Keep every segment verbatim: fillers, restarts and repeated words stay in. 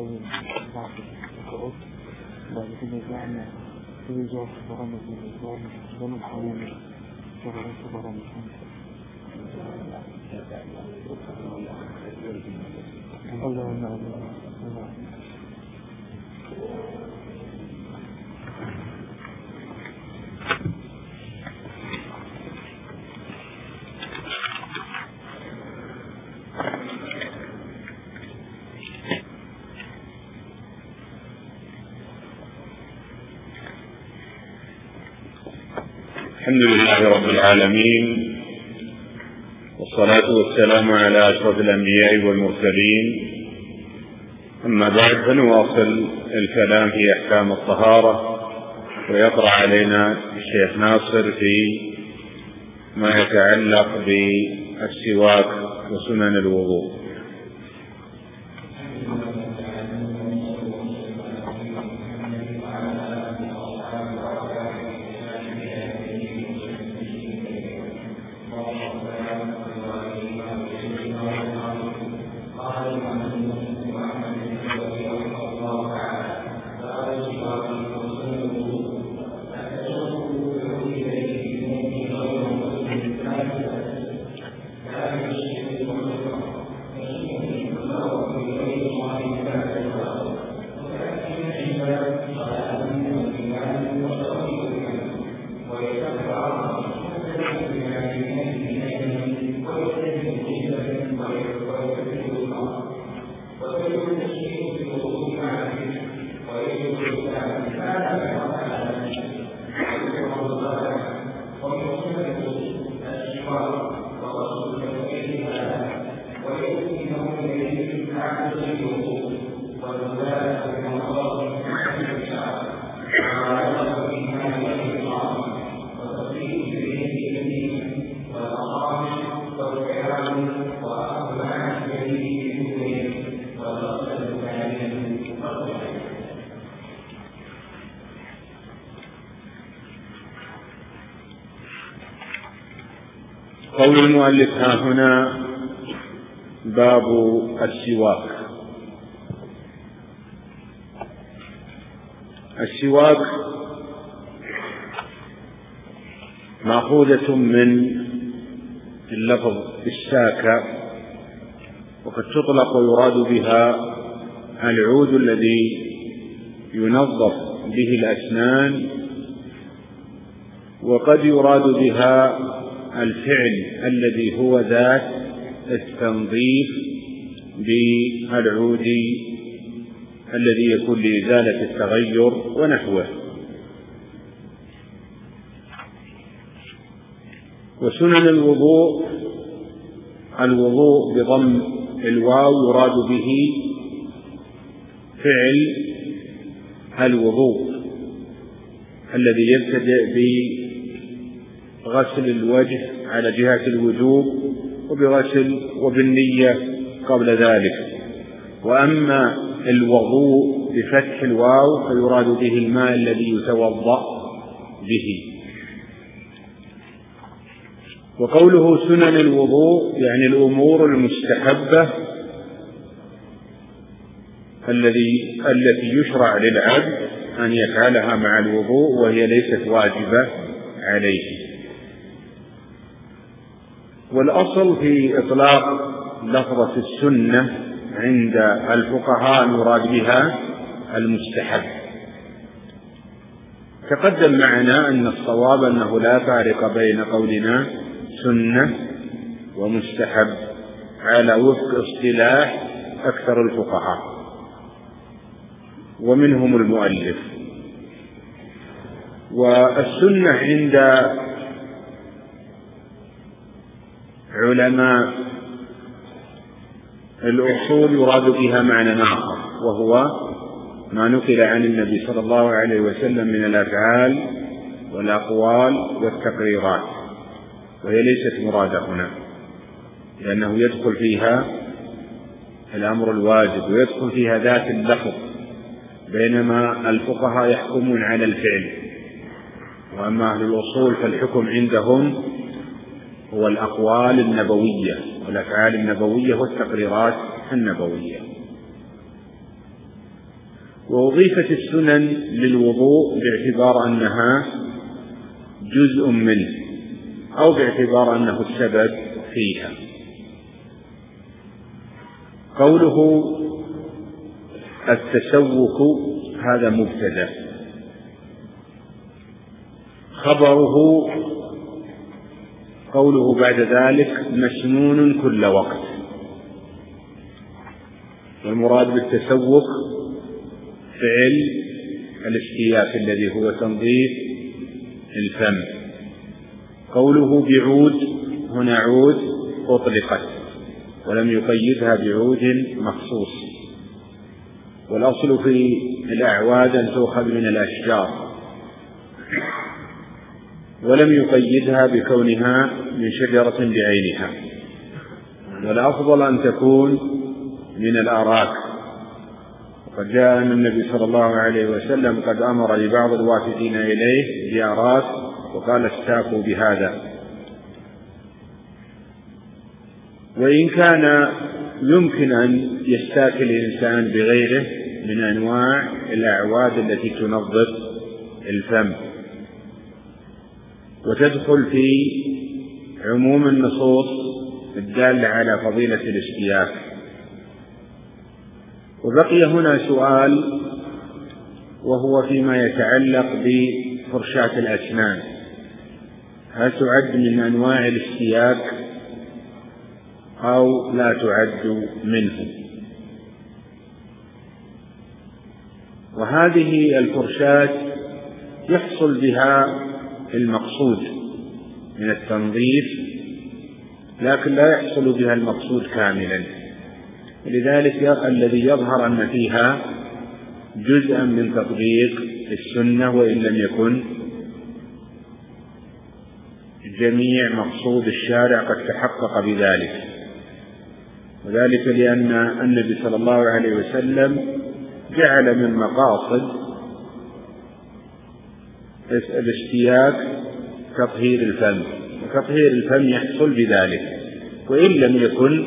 الأول بعد القراءات بعد كده جعلنا في جوع في برامج الإنسان جمع الحوامل شغلات في برامج الله نعم الله. الحمد لله رب العالمين، والصلاة والسلام على أشرف الأنبياء والمرسلين. أما بعد، فنواصل الكلام في أحكام الطهارة، ويقرأ علينا الشيخ ناصر في ما يتعلق بالسواك وسنن الوضوء. قول المؤلف ها هنا باب السواك. السواك مأخوذة من اللفظ الساكة، وقد تطلق ويراد بها العود الذي ينظف به الأسنان، وقد يراد بها الفعل الذي هو ذات التنظيف بالعود الذي يكون لإزالة التغير ونحوه. وسنن الوضوء، الوضوء بضم الواو يراد به فعل الوضوء الذي يبتدئ بغسل الوجه على جهة الوجوب وبغسل وبالنية قبل ذلك. وأما الوضوء بفتح الواو فيراد به الماء الذي يتوضأ به. وقوله سنن الوضوء يعني الأمور المستحبة الذي التي يشرع للعبد أن يفعلها مع الوضوء، وهي ليست واجبة عليه. والأصل في إطلاق لفظة السنة عند الفقهاء أن يراد بها المستحب. تقدم معنا أن الصواب أنه لا فارق بين قولنا سنة ومستحب على وفق اصطلاح أكثر الفقهاء ومنهم المؤلف. والسنة عند علماء الأصول يراد بها معنى آخر، وهو ما نقل عن النبي صلى الله عليه وسلم من الأفعال والأقوال والتقريرات، وهي ليست مرادة هنا، لأنه يدخل فيها الأمر الواجب ويدخل فيها ذات اللفظ، بينما الفقهاء يحكمون على الفعل، وأما أهل الأصول فالحكم عندهم هو الأقوال النبوية والأفعال النبوية والتقريرات النبوية. وأضيفت السنن للوضوء باعتبار أنها جزء منه أو باعتبار أنه السبب فيها. قوله التسوك هذا مبتدأ، خبره قوله بعد ذلك مسنون كل وقت. والمراد بالتسوك فعل الاستياك الذي هو تنظيف الفم. قوله بعود هنا عود أطلقت ولم يقيدها بعود مخصوص، والأصل في الأعواد أن تؤخذ من الأشجار، ولم يقيدها بكونها من شجرة بعينها، والأفضل أن تكون من الأراك. وقد جاء أن النبي صلى الله عليه وسلم قد أمر لبعض الوافدين إليه بأراك وقال استاكوا بهذا. وإن كان يمكن أن يستاك الإنسان بغيره من أنواع الأعواد التي تنظف الفم، وتدخل في عموم النصوص الدالة على فضيلة الاستياك. وبقي هنا سؤال، وهو فيما يتعلق بفرشاة الأسنان، هل تعد من أنواع الاستياك أو لا تعد منه؟ وهذه الفرشاة يحصل بها المقصود من التنظيف، لكن لا يحصل بها المقصود كاملا، لذلك الذي يظهر أن فيها جزءا من تطبيق السنة وإن لم يكن جميع مقصود الشارع قد تحقق بذلك. وذلك لأن النبي صلى الله عليه وسلم جعل من مقاصد الاستياك تطهير الفم، وتطهير الفم يحصل بذلك، وإن لم يكن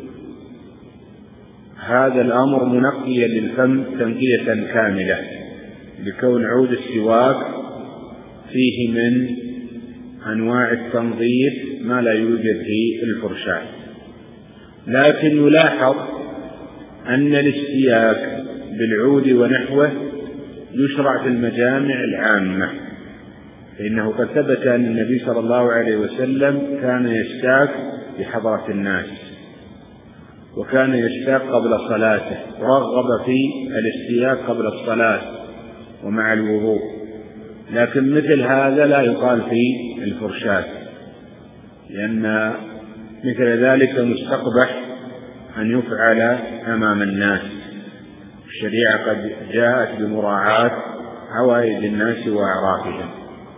هذا الأمر منقيا للفم تنقية كاملة، لكون عود السواك فيه من أنواع التنظيف ما لا يوجد في الفرشاة. لكن يلاحظ أن الاستياك بالعود ونحوه يشرع في المجامع العامة، فإنه قد ثبت أن النبي صلى الله عليه وسلم كان يستاك بحضرة الناس، وكان يستاك قبل صلاته، ورغب في الاستياك قبل الصلاة ومع الوضوء. لكن مثل هذا لا يقال في الفرشاة، لأن مثل ذلك مستقبح أن يفعل أمام الناس. الشريعة قد جاءت بمراعاة عوائد الناس وأعرافهم.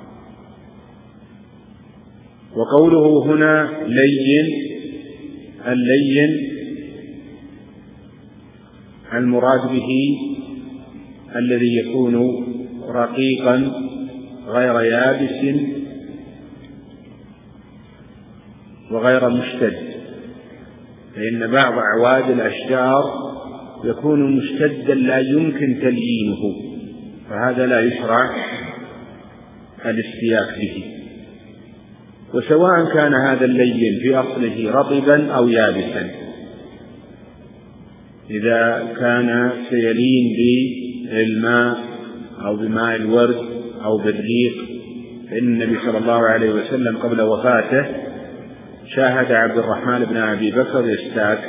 وقوله هنا لين، اللين المراد به الذي يكون رقيقا غير يابس وغير مشتد، فإن بعض أعواد الأشجار يكون مشتدا لا يمكن تليينه، فهذا لا يشرع الاستياك به. وسواء كان هذا اللين في أصله رطبا أو يابسا، إذا كان سيلين بالماء أو بماء الورد أو بالريق، فإن النبي صلى الله عليه وسلم قبل وفاته شاهد عبد الرحمن بن أبي بكر يستاك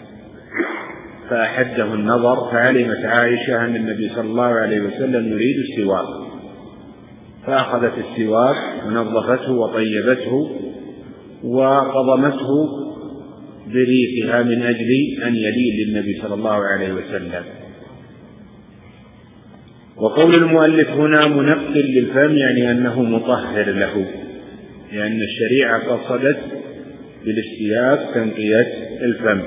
فأحده النظر، فعلمت عائشة أن النبي صلى الله عليه وسلم يريد السواك، فأخذت السواك ونظفته وطيبته وقضمته بريقها من أجل أن يلين للنبي صلى الله عليه وسلم. وقول المؤلف هنا منقل للفم يعني أنه مطهر له، لأن الشريعة قصدت بالاستياك تنقية الفم.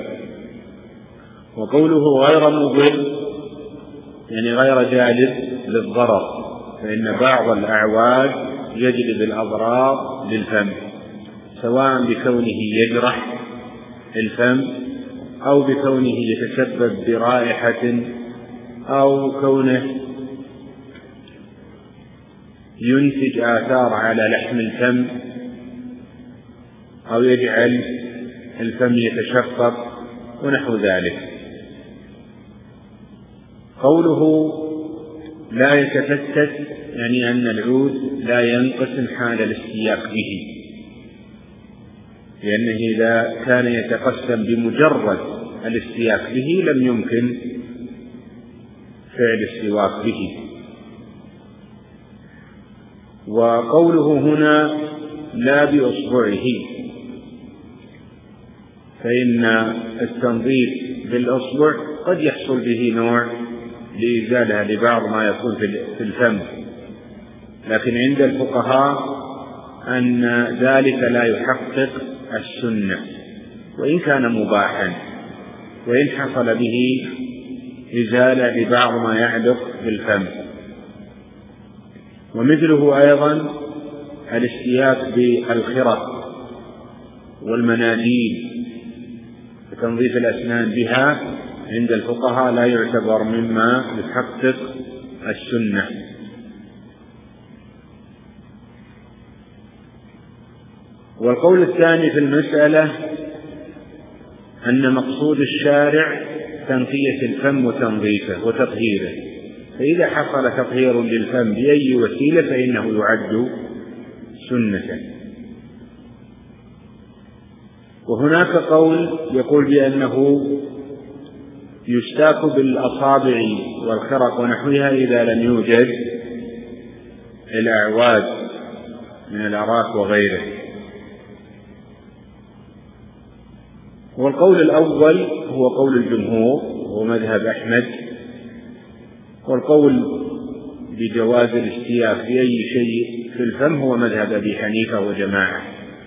وقوله غير مضر يعني غير جالب للضرر، فإن بعض الأعواد يجلب الأضرار للفم، سواء بكونه يجرح الفم أو بكونه يتسبب برائحة أو كونه ينتج آثار على لحم الفم أو يجعل الفم يتشقق ونحو ذلك. قوله لا يتفتت يعني أن العود لا ينقسم حال الاستياق به، لأنه إذا كان يتقسم بمجرد الاستياق به لم يمكن فعل السواك به. وقوله هنا لا بأصبعه، فإن التنظيف بالأصبع قد يحصل به نوع لإزالة لبعض ما يكون في الفم، لكن عند الفقهاء أن ذلك لا يحقق السنة وإن كان مباحا، وإن حصل به إزالة لبعض ما يعلق بالفم. ومثله أيضا الاستياك بالخرق والمناديل وتنظيف الأسنان بها عند الفقهاء لا يعتبر مما يحقق السنة. والقول الثاني في المسألة أن مقصود الشارع تنقية الفم وتنظيفه وتطهيره، فإذا حصل تطهير للفم بأي وسيلة فإنه يعد سنة. وهناك قول يقول بأنه يستاك بالأصابع والخرق ونحوها إذا لم يوجد الأعواد من الأراك وغيره. والقول الأول هو قول الجمهور ومذهب أحمد، والقول بجواز الاستياك بأي شيء في الفم هو مذهب أبي حنيفة وجماعة.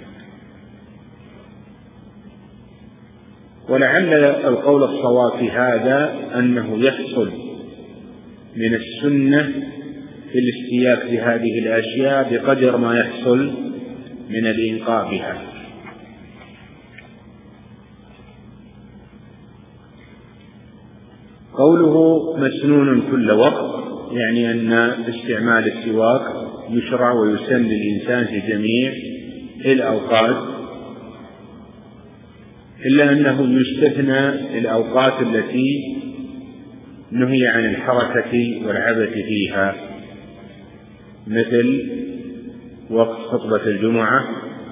ولعل القول الصواب في هذا أنه يحصل من السنة في الاستياك بهذه الأشياء بقدر ما يحصل من الإنقاء بها. قوله مسنون كل وقت يعني أن استعمال السواك يشرع ويسن للإنسان في جميع الأوقات، إلا أنه يستثنى الأوقات التي نهي عن الحركة والعبث فيها، مثل وقت خطبة الجمعة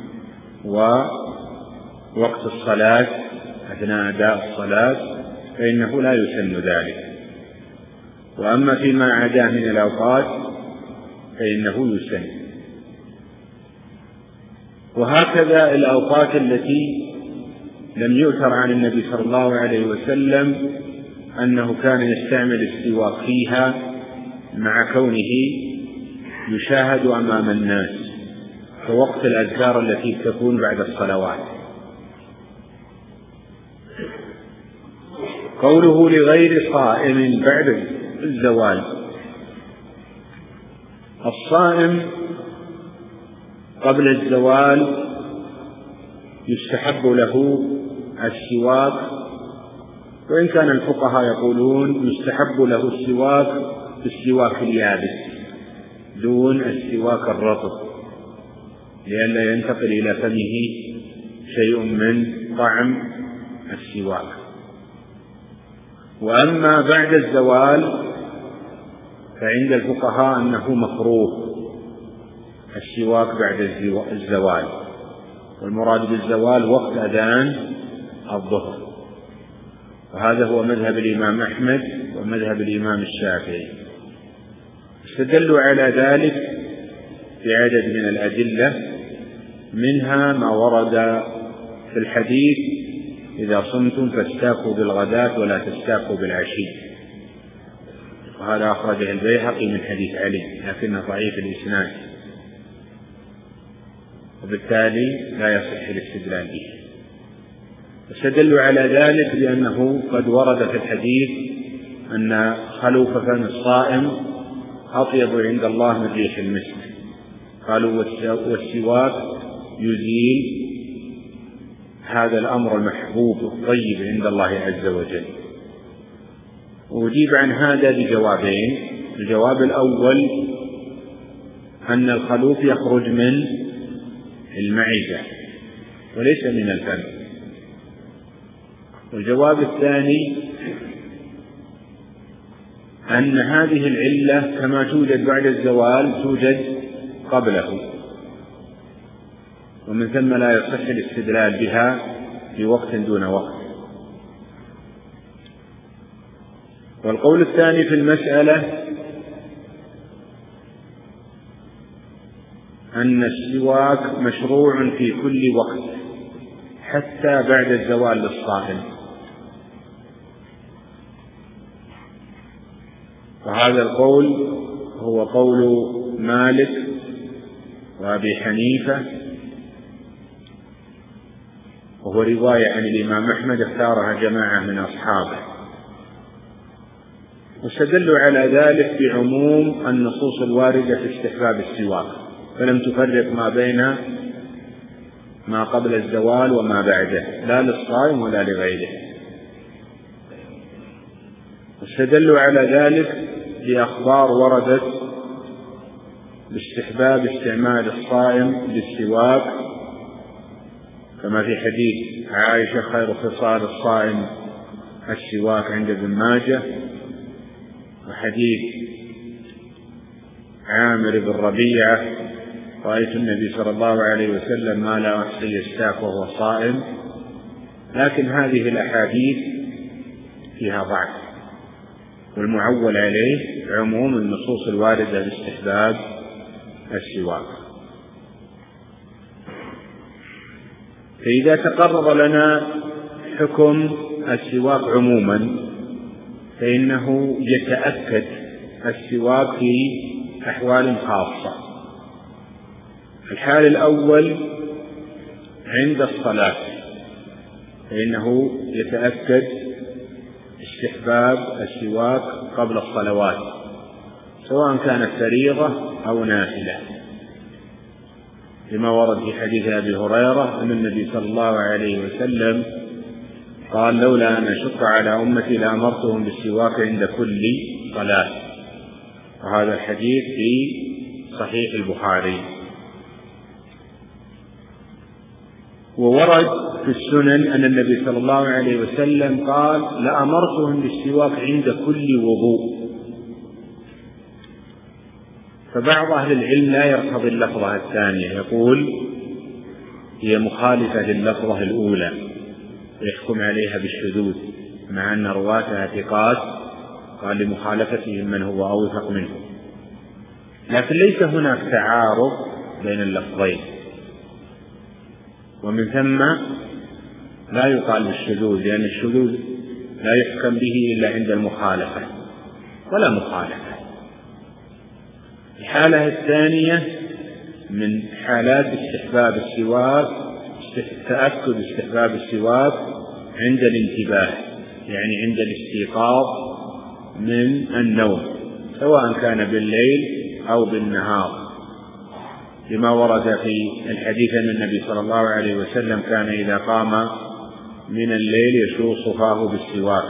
ووقت الصلاة أثناء أداء الصلاة فإنه لا يسن ذلك. وأما فيما عداه من الأوقات فإنه يسن. وهكذا الأوقات التي لم يؤثر عن النبي صلى الله عليه وسلم أنه كان يستعمل السواك فيها مع كونه يشاهد أمام الناس، كوقت الأذكار التي تكون بعد الصلوات. قوله لغير صائم بعد الزوال، الصائم قبل الزوال يستحب له السواك، وإن كان الفقهاء يقولون يستحب له السواك بالسواك اليابس دون السواك الرطب، لئلا ينتقل إلى فمه شيء من طعم السواك. وأما بعد الزوال فعند الفقهاء أنه مكروه السواك بعد الزوال، والمراد بالزوال وقت أذان الظهر، وهذا هو مذهب الإمام أحمد ومذهب الإمام الشافعي. استدلوا على ذلك بعدد من الأدلة، منها ما ورد في الحديث إذا صمتم فاستاكوا بالغداة ولا تستاكوا بالعشي، وهذا أخرجه البيهقي من حديث علي لكنه ضعيف الإسناد، وبالتالي لا يصح الاستدلال به. استدلوا على ذلك بأنه قد ورد في الحديث أن خلوف فم الصائم أطيب عند الله من ريح المسك، قالوا والسواك يزيل هذا الأمر المحبوب الطيب عند الله عز وجل. وأجيب عن هذا بجوابين. الجواب الأول أن الخلوف يخرج من المعدة وليس من الفم. والجواب الثاني أن هذه العلة كما توجد بعد الزوال توجد قبله، ومن ثم لا يصح الاستدلال بها في وقت دون وقت. والقول الثاني في المسألة أن السواك مشروع في كل وقت حتى بعد الزوال للصائم، وهذا القول هو قول مالك وأبي حنيفة، وهو رواية عن الإمام أحمد اختارها جماعة من أصحابه، واستدلوا على ذلك بعموم النصوص الواردة في استحباب السواك، فلم تفرق ما بين ما قبل الزوال وما بعده لا للصائم ولا لغيره. واستدلوا على ذلك بأخبار وردت باستحباب استعمال الصائم للسواك، كما في حديث عائشة خير خصال الصائم السواك عند ابن ماجه، وحديث عامر بن ربيعة رأيت النبي صلى الله عليه وسلم ما لا أحصي يستاك وهو صائم. لكن هذه الأحاديث فيها ضعف، والمعول عليه عموم النصوص الواردة باستحباب السواك. فإذا تقرر لنا حكم السواك عموما فإنه يتأكد السواك في أحوال خاصة. الحال الأول عند الصلاة فإنه يتأكد استحباب السواك قبل الصلوات سواء كانت فريضة أو نافلة، لما ورد في حديث أبي هريرة أن النبي صلى الله عليه وسلم قال لولا أن أشق على أمتي لأمرتهم بالسواك عند كل صلاة، وهذا الحديث في صحيح البخاري. وورد في السنن أن النبي صلى الله عليه وسلم قال لأمرتهم بالسواك عند كل وضوء. فبعض أهل العلم لا يرتضي اللفظة الثانية، يقول هي مخالفة لللفظة الأولى ويحكم عليها بالشذوذ، مع أن رواتها ثقات قال لمخالفتهم من هو أوثق منه. لكن ليس هناك تعارض بين اللفظين، ومن ثم لا يقال بالشذوذ، لأن الشذوذ لا يحكم به إلا عند المخالفة ولا مخالفة. الحالة الثانية من حالات استحباب السواك تأكد استحباب السواك عند الانتباه، يعني عند الاستيقاظ من النوم سواء كان بالليل أو بالنهار، لما ورد في الحديث أن النبي صلى الله عليه وسلم كان إذا قام من الليل يشوص فاه بالسواك.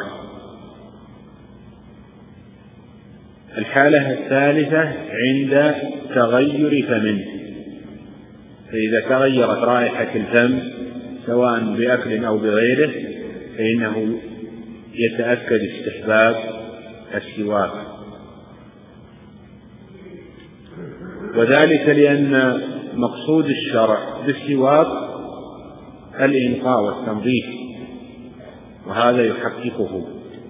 الحالة الثالثة عند تغير فمه، فإذا تغيرت رائحة الفم سواء بأكل أو بغيره فإنه يتأكد استحباب السواك، وذلك لأن مقصود الشرع بالسواك الإنقاء والتنظيف، وهذا يحققه،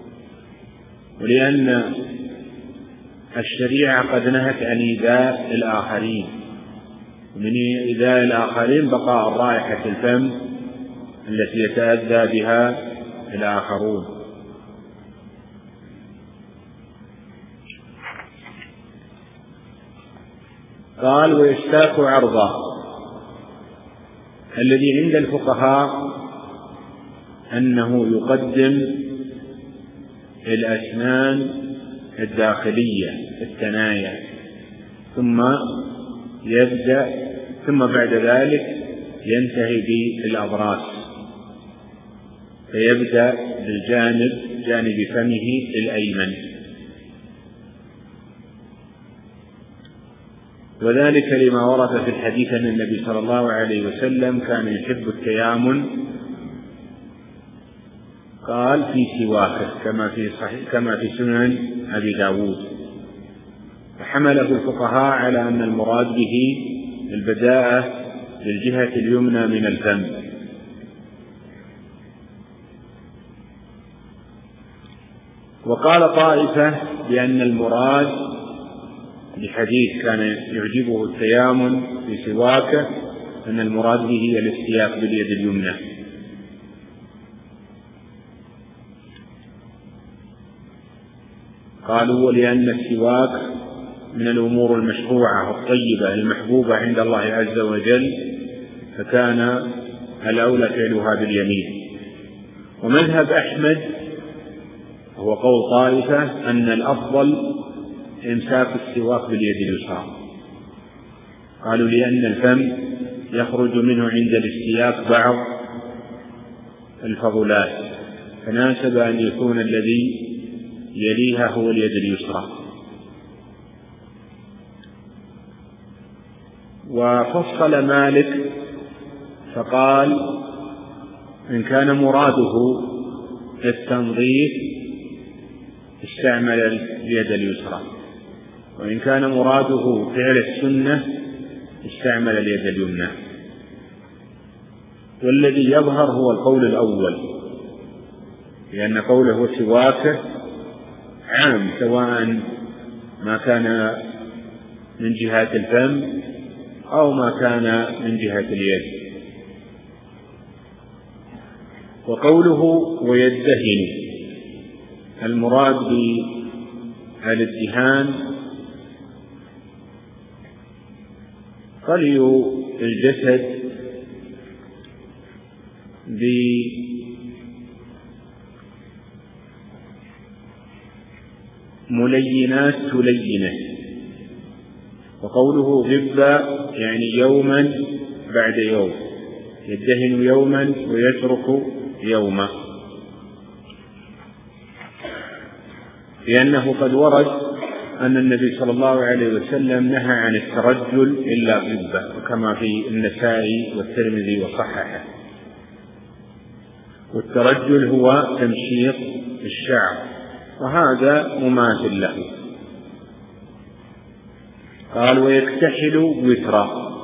ولأن الشريعة قد نهت عن إيذاء الآخرين، ومن إيذاء الآخرين بقاء رائحة الفم التي يتأذى بها الآخرون. قال ويشتاك عرضا، الذي عند الفقهاء أنه يقدم الأسنان الداخلية الثنايا ثم يبدأ ثم بعد ذلك ينتهي بالأضراس، فيبدأ بالجانب جانب فمه الأيمن، وذلك لما ورد في الحديث أن النبي صلى الله عليه وسلم كان يحب التيامن، قال في سواكه كما في صحيح كما في سنن أبي داود، فحمله الفقهاء على أن المراد به البداءة للجهة اليمنى من الفم. وقال طائفة بأن المراد بحديث كان يعجبه التيامن في سواكه أن المراد به الاستياق باليد اليمنى. قالوا ولأن السواك من الأمور المشروعة الطيبة المحبوبة عند الله عز وجل، فكان الأولى فعلها باليمين. ومذهب أحمد هو قول طائفة أن الأفضل إمساك السواك باليد اليسرى، قالوا لأن الفم يخرج منه عند الاستياك بعض الفضلات، فناسب أن يكون الذي يليها هو اليد اليسرى. وفصل مالك فقال إن كان مراده التنظيف استعمل اليد اليسرى، وإن كان مراده فعل السنة استعمل اليد اليمنى. والذي يظهر هو القول الأول، لأن قوله سواكه عام سواء ما كان من جهة الفم أو ما كان من جهة اليد. وقوله ويدهن المراد بالادهان خلي الجسد بملينات تلينه. وقوله غب يعني يوما بعد يوم، يدهن يوما ويترك يوما، لأنه قد ورد أن النبي صلى الله عليه وسلم نهى عن الترجل إلا غبة، وكما في النسائي والترمذي وصححه. والترجل هو تمشيط الشعر، وهذا مماثل له. قال ويكتحل وترا.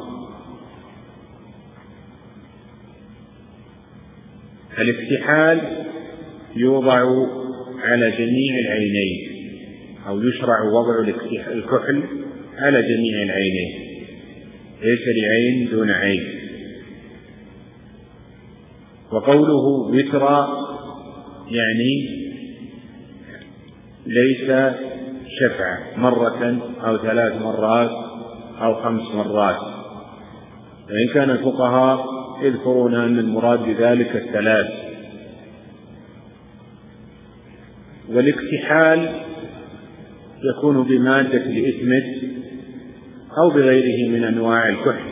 الاكتحال يوضع على جميع العينين، أو يشرع وضع الكحل على جميع العينين، ليس لعين دون عين. وقوله وترا يعني ليس شفعة مرة أو ثلاث مرات أو خمس مرات، وإن كان الفقهاء يذكرون أن المراد بذلك الثلاث. والاكتحال يكون بمادة الإثمد أو بغيره من أنواع الكحل،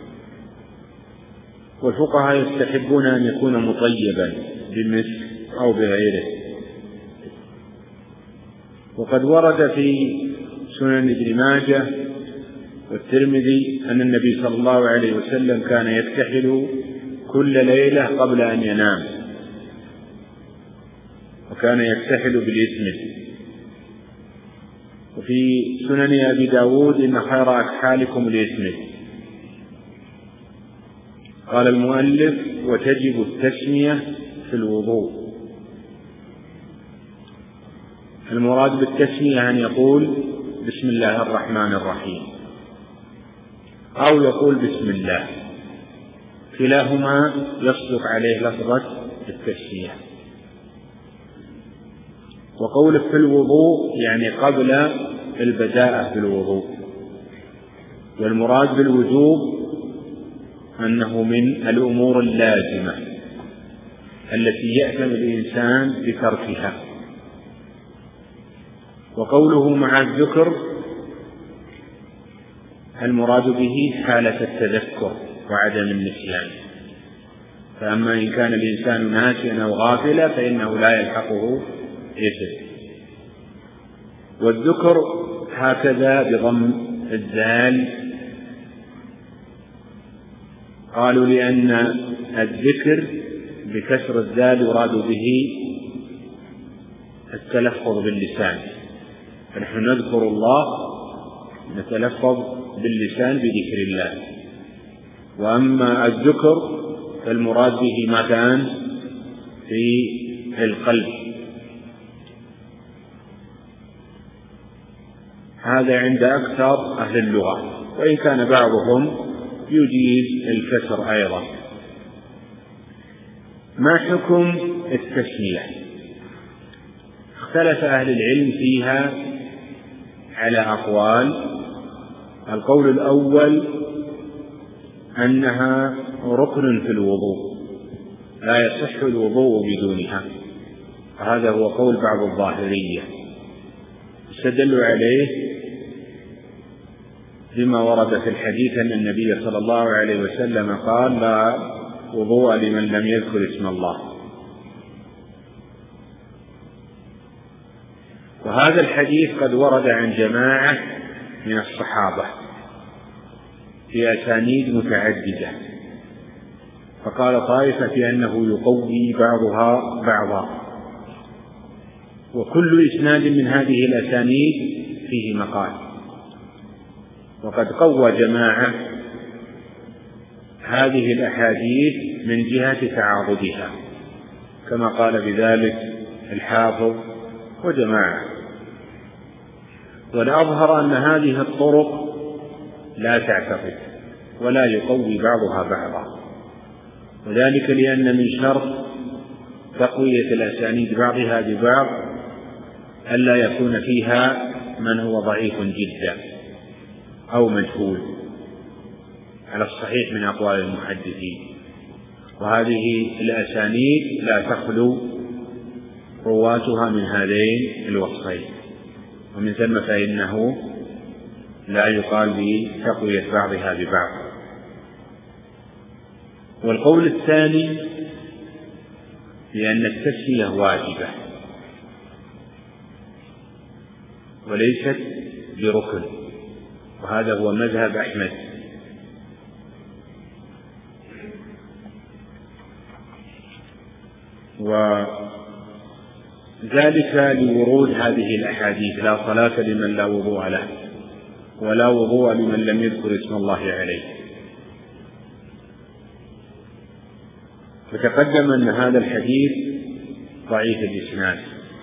والفقهاء يستحبون أن يكون مطيبا بالمسك أو بغيره. وقد ورد في سنن ابن ماجه والترمذي أن النبي صلى الله عليه وسلم كان يكتحل كل ليلة قبل أن ينام، وكان يكتحل بالإثمد. وفي سنن أبي داود إن خير أكحالكم الإثمد. قال المؤلف وتجب التسمية في الوضوء. المراد بالتسمية أن يقول بسم الله الرحمن الرحيم أو يقول بسم الله، كلاهما يصدق عليه لفظة التسمية. وقوله في الوضوء يعني قبل البداءة بالوضوء. والمراد بالوجوب أنه من الأمور اللازمة التي يأثم الإنسان بتركها. وقوله مع الذكر المراد به حالة التذكر وعدم النسيان، فأما إن كان الإنسان ناسيا أو غافلا فإنه لا يلحقه إثم. والذكر هكذا بضم الذال، قالوا لأن الذكر بكسر الذال يراد به التلفظ باللسان، فنحن نذكر الله نتلفظ باللسان بذكر الله. وأما الذكر فالمراد به ما كان في القلب. هذا عند أكثر أهل اللغة، وإن كان بعضهم يجيز الكسر أيضا. ما حكم التسمية؟ اختلف أهل العلم فيها على أقوال. القول الأول أنها ركن في الوضوء، لا يصح الوضوء بدونها، وهذا هو قول بعض الظاهرية، استدلوا عليه بما ورد في الحديث أن النبي صلى الله عليه وسلم قال: لا وضوء لمن لم يذكر اسم الله. وهذا الحديث قد ورد عن جماعة من الصحابة في أسانيد متعددة، فقال طائفة أنه يقوي بعضها بعضا، وكل إسناد من هذه الأسانيد فيه مقال. وقد قوى جماعة هذه الأحاديث من جهة تعاضدها، كما قال بذلك الحافظ وجماعة. والأظهر أن هذه الطرق لا تعتقد ولا يقوي بعضها بعضا، وذلك لأن من شرط تقوية الأسانيد بعضها ببعض ألا يكون فيها من هو ضعيف جدا أو مجهول على الصحيح من أقوال المحدثين، وهذه الأسانيد لا تخلو رواتها من هذين الوصفين، ومن ثم فإنه لا يقال بتقوية بعضها ببعض. والقول الثاني بأن التسمية واجبة وليست بركن، وهذا هو مذهب أحمد. وذلك لورود هذه الأحاديث: لا صلاة لمن لا وضوء له، ولا وضوء لمن لم يذكر اسم الله عليه. وتقدم أن هذا الحديث ضعيف الإسناد،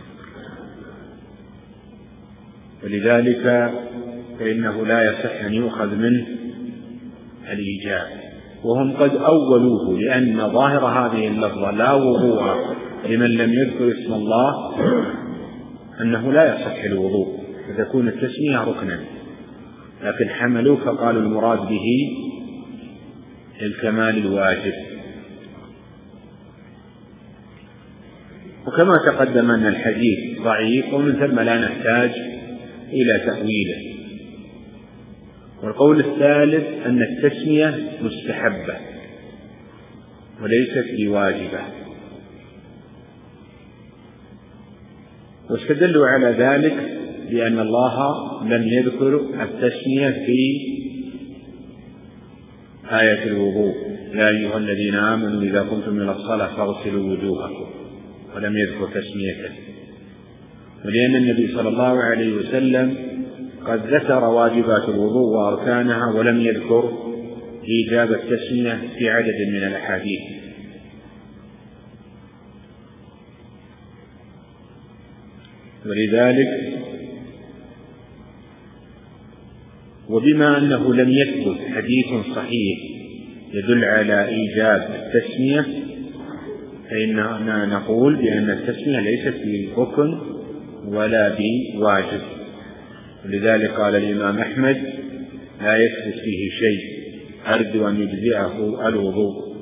ولذلك فإنه لا يصح أن يؤخذ منه الإيجاب. وهم قد أولوه لأن ظاهر هذه اللفظة لا وضوء لمن لم يذكر اسم الله أنه لا يصح الوضوء، فتكون التسمية ركنا، لكن حملوه فقالوا المراد به الكمال الواجب. وكما تقدم أن الحديث ضعيف، ومن ثم لا نحتاج إلى تأويله. والقول الثالث أن التسمية مستحبة وليست بواجبة، واستدلوا على ذلك لأن الله لم يذكر التسمية في آية الوضوء: يا أيها الذين آمنوا إذا قمتم إلى الصلاة فاغسلوا وجوهكم، ولم يذكر تسميته. ولأن النبي صلى الله عليه وسلم قد ذكر واجبات الوضوء وأركانها ولم يذكر إيجاب التسمية في عدد من الأحاديث. ولذلك وبما أنه لم يثبت حديث صحيح يدل على إيجاب التسمية، فإننا نقول بأن التسمية ليست بركن ولا بواجب. ولذلك قال الإمام أحمد: لا يثبت فيه شيء أرجو أن يجزئه الوضوء.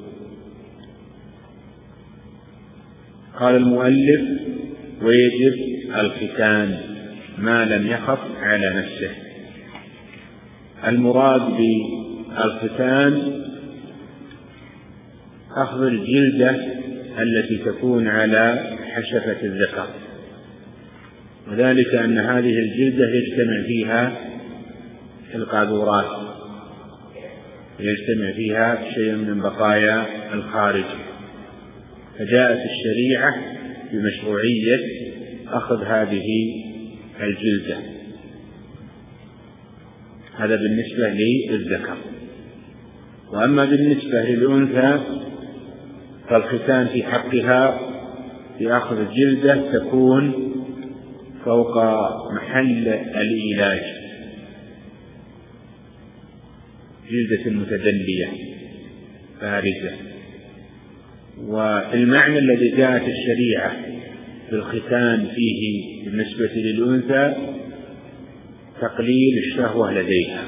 قال المؤلف: ويجب الختان ما لم يخف على نفسه. المراد بالختان أخذ الجلدة التي تكون على حشفة الذكر وذلك أن هذه الجلدة يجتمع فيها القاذورات، يجتمع فيها شيء من بقايا الخارج، فجاءت الشريعة بمشروعية أخذ هذه الجلدة. هذا بالنسبة للذكر. وأما بالنسبة للأنثى فالختان في حقها بأخذ الجلدة تكون فوق محل العلاج، جلدة متدلية بارزة. والمعنى الذي جاءت الشريعة بالختان فيه بالنسبة للأنثى تقليل الشهوة لديها.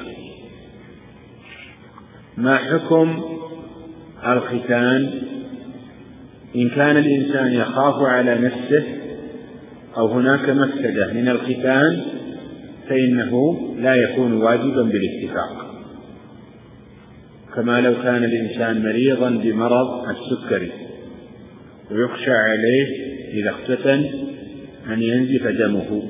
ما حكم الختان إن كان الإنسان يخاف على نفسه أو هناك مفسدة من الختان فإنه لا يكون واجبا بالاتفاق، كما لو كان الإنسان مريضا بمرض السكري ويخشى عليه إذا اختتن أن ينزف دمه،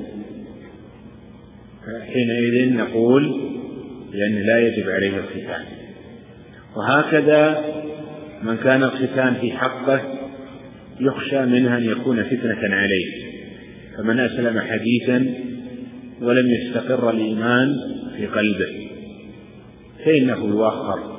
حينئذ نقول لأن لا يجب عليه الختان. وهكذا من كان الختان في حقه يخشى منها أن يكون فتنة عليه، فمن أسلم حديثا ولم يستقر الإيمان في قلبه فإنه يؤخر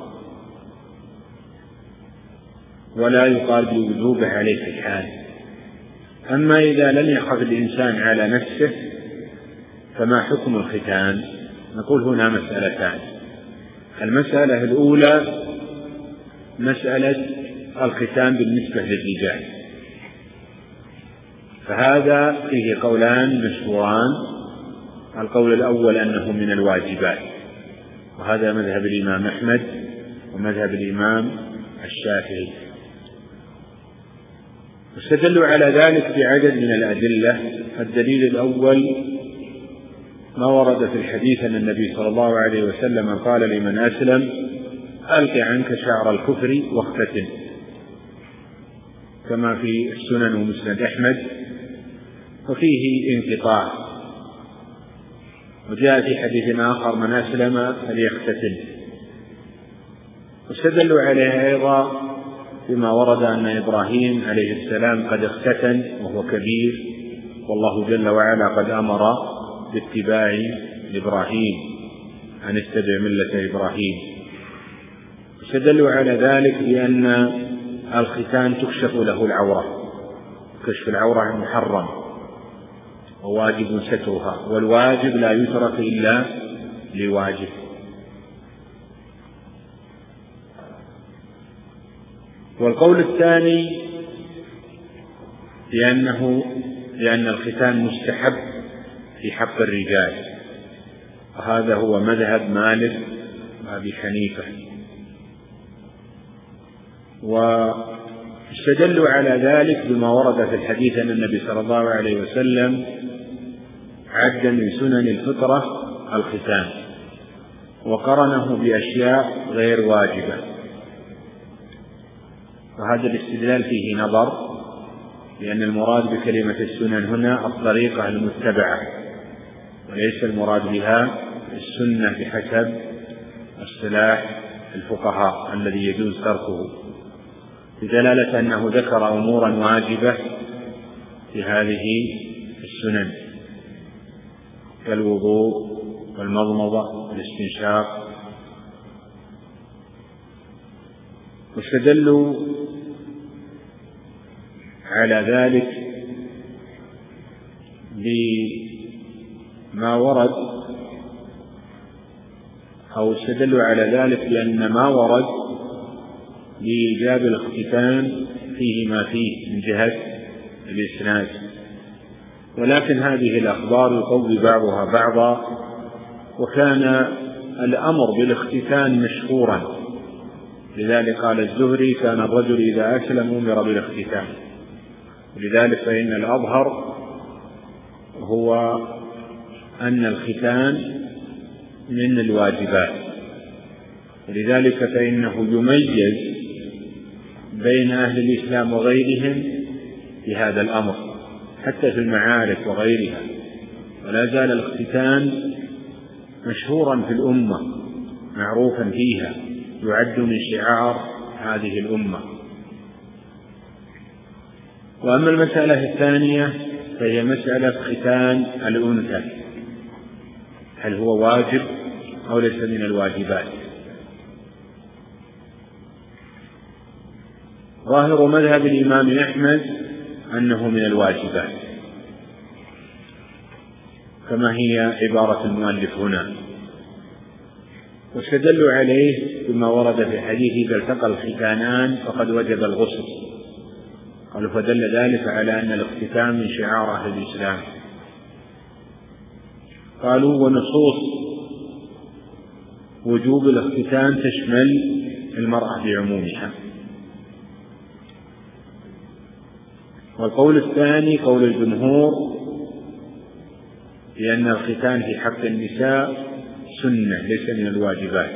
ولا يقال بوجوبه عليه في الحال. أما إذا لم يخف الإنسان على نفسه فما حكم الختان؟ نقول هنا مسألتان. المسألة الأولى مسألة الختان بالنسبة للرجال، فهذا فيه قولان مشهوران. القول الأول أنه من الواجبات، وهذا مذهب الإمام أحمد ومذهب الإمام الشافعي، واستدلوا على ذلك بعدد من الأدلة. الدليل الأول ما ورد في الحديث أن النبي صلى الله عليه وسلم قال لمن أسلم ألق عنك شعر الكفر واختتن، كما في السنن ومسند أحمد، وفيه انقطاع. وجاء في حديث آخر من أسلم فليختتن. واستدلوا عليه أيضا بما ورد أن إبراهيم عليه السلام قد اختتن وهو كبير، والله جل وعلا قد أمر باتباع إبراهيم أن اتبع ملة إبراهيم. استدلوا على ذلك بأن الختان تكشف له العورة، كشف العورة محرم وواجب سترها، والواجب لا يترك إلا لواجب. والقول الثاني لأنه لأن الختان مستحب في حق الرجال، وهذا هو مذهب مالك وأبي حنيفة. واستدلوا على ذلك بما ورد في الحديث أن النبي صلى الله عليه وسلم عد من سنن الفطرة الختان وقرنه بأشياء غير واجبة، وهذا الاستدلال فيه نظر، لأن المراد بكلمة السنن هنا الطريقة المتبعة، وليس المراد بها السنة بحسب اصطلاح الفقهاء الذي يجوز تركه، بدلالة أنه ذكر أمورا واجبة في هذه السنن كالوضوء والمضمضة والاستنشاق. واستدلوا على ذلك بما ورد أو استدلوا على ذلك بأن ما ورد لإيجاب الاختتان فيه ما فيه من جهة الإسناد، ولكن هذه الأخبار يقوي بعضها بعضا. وكان الأمر بالاختتان مشهورا، لذلك قال الزهري كان الرجل إذا أسلم أمر بالاختتان، ولذلك فإن الأظهر هو أن الختان من الواجبات، ولذلك فإنه يميز بين أهل الإسلام وغيرهم في هذا الأمر حتى في المعارك وغيرها، ولا زال الاختتان مشهورا في الأمة معروفا فيها، يعد من شعار هذه الأمة. وأما المسألة الثانية فهي مسألة ختان الأنثى، هل هو واجب أو ليس من الواجبات؟ ظاهر مذهب الإمام أحمد أنه من الواجبات كما هي عبارة المؤلف هنا، واستدلوا عليه بما ورد في حديث إذا التقى الختانان فقد وجب الغسل، قالوا فدل ذلك على أن الاختتان من شعار أهل الإسلام. قالوا ونصوص وجوب الاختتان تشمل المرأة بعمومها. والقول الثاني قول الجمهور لأن الختان في حق النساء سنة ليس من الواجبات.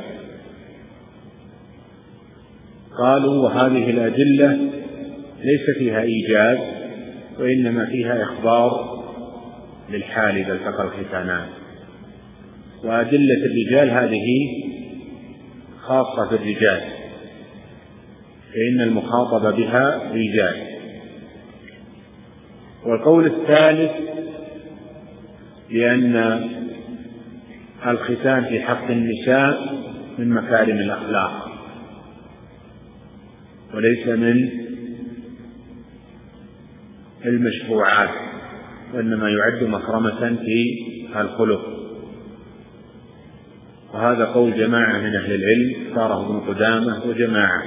قالوا وهذه الأدلة ليس فيها إيجاب وإنما فيها إخبار للحال إذا التقى الختانان، وأدلة الرجال هذه خاصة بالرجال فإن المخاطب بها رجال. والقول الثالث لأن الختان في حق النساء من مكارم الأخلاق وليس من المشروعات، وإنما يعد مكرمة في الخلق. وهذا قول جماعة من أهل العلم اختاره ابن قدامة وجماعة.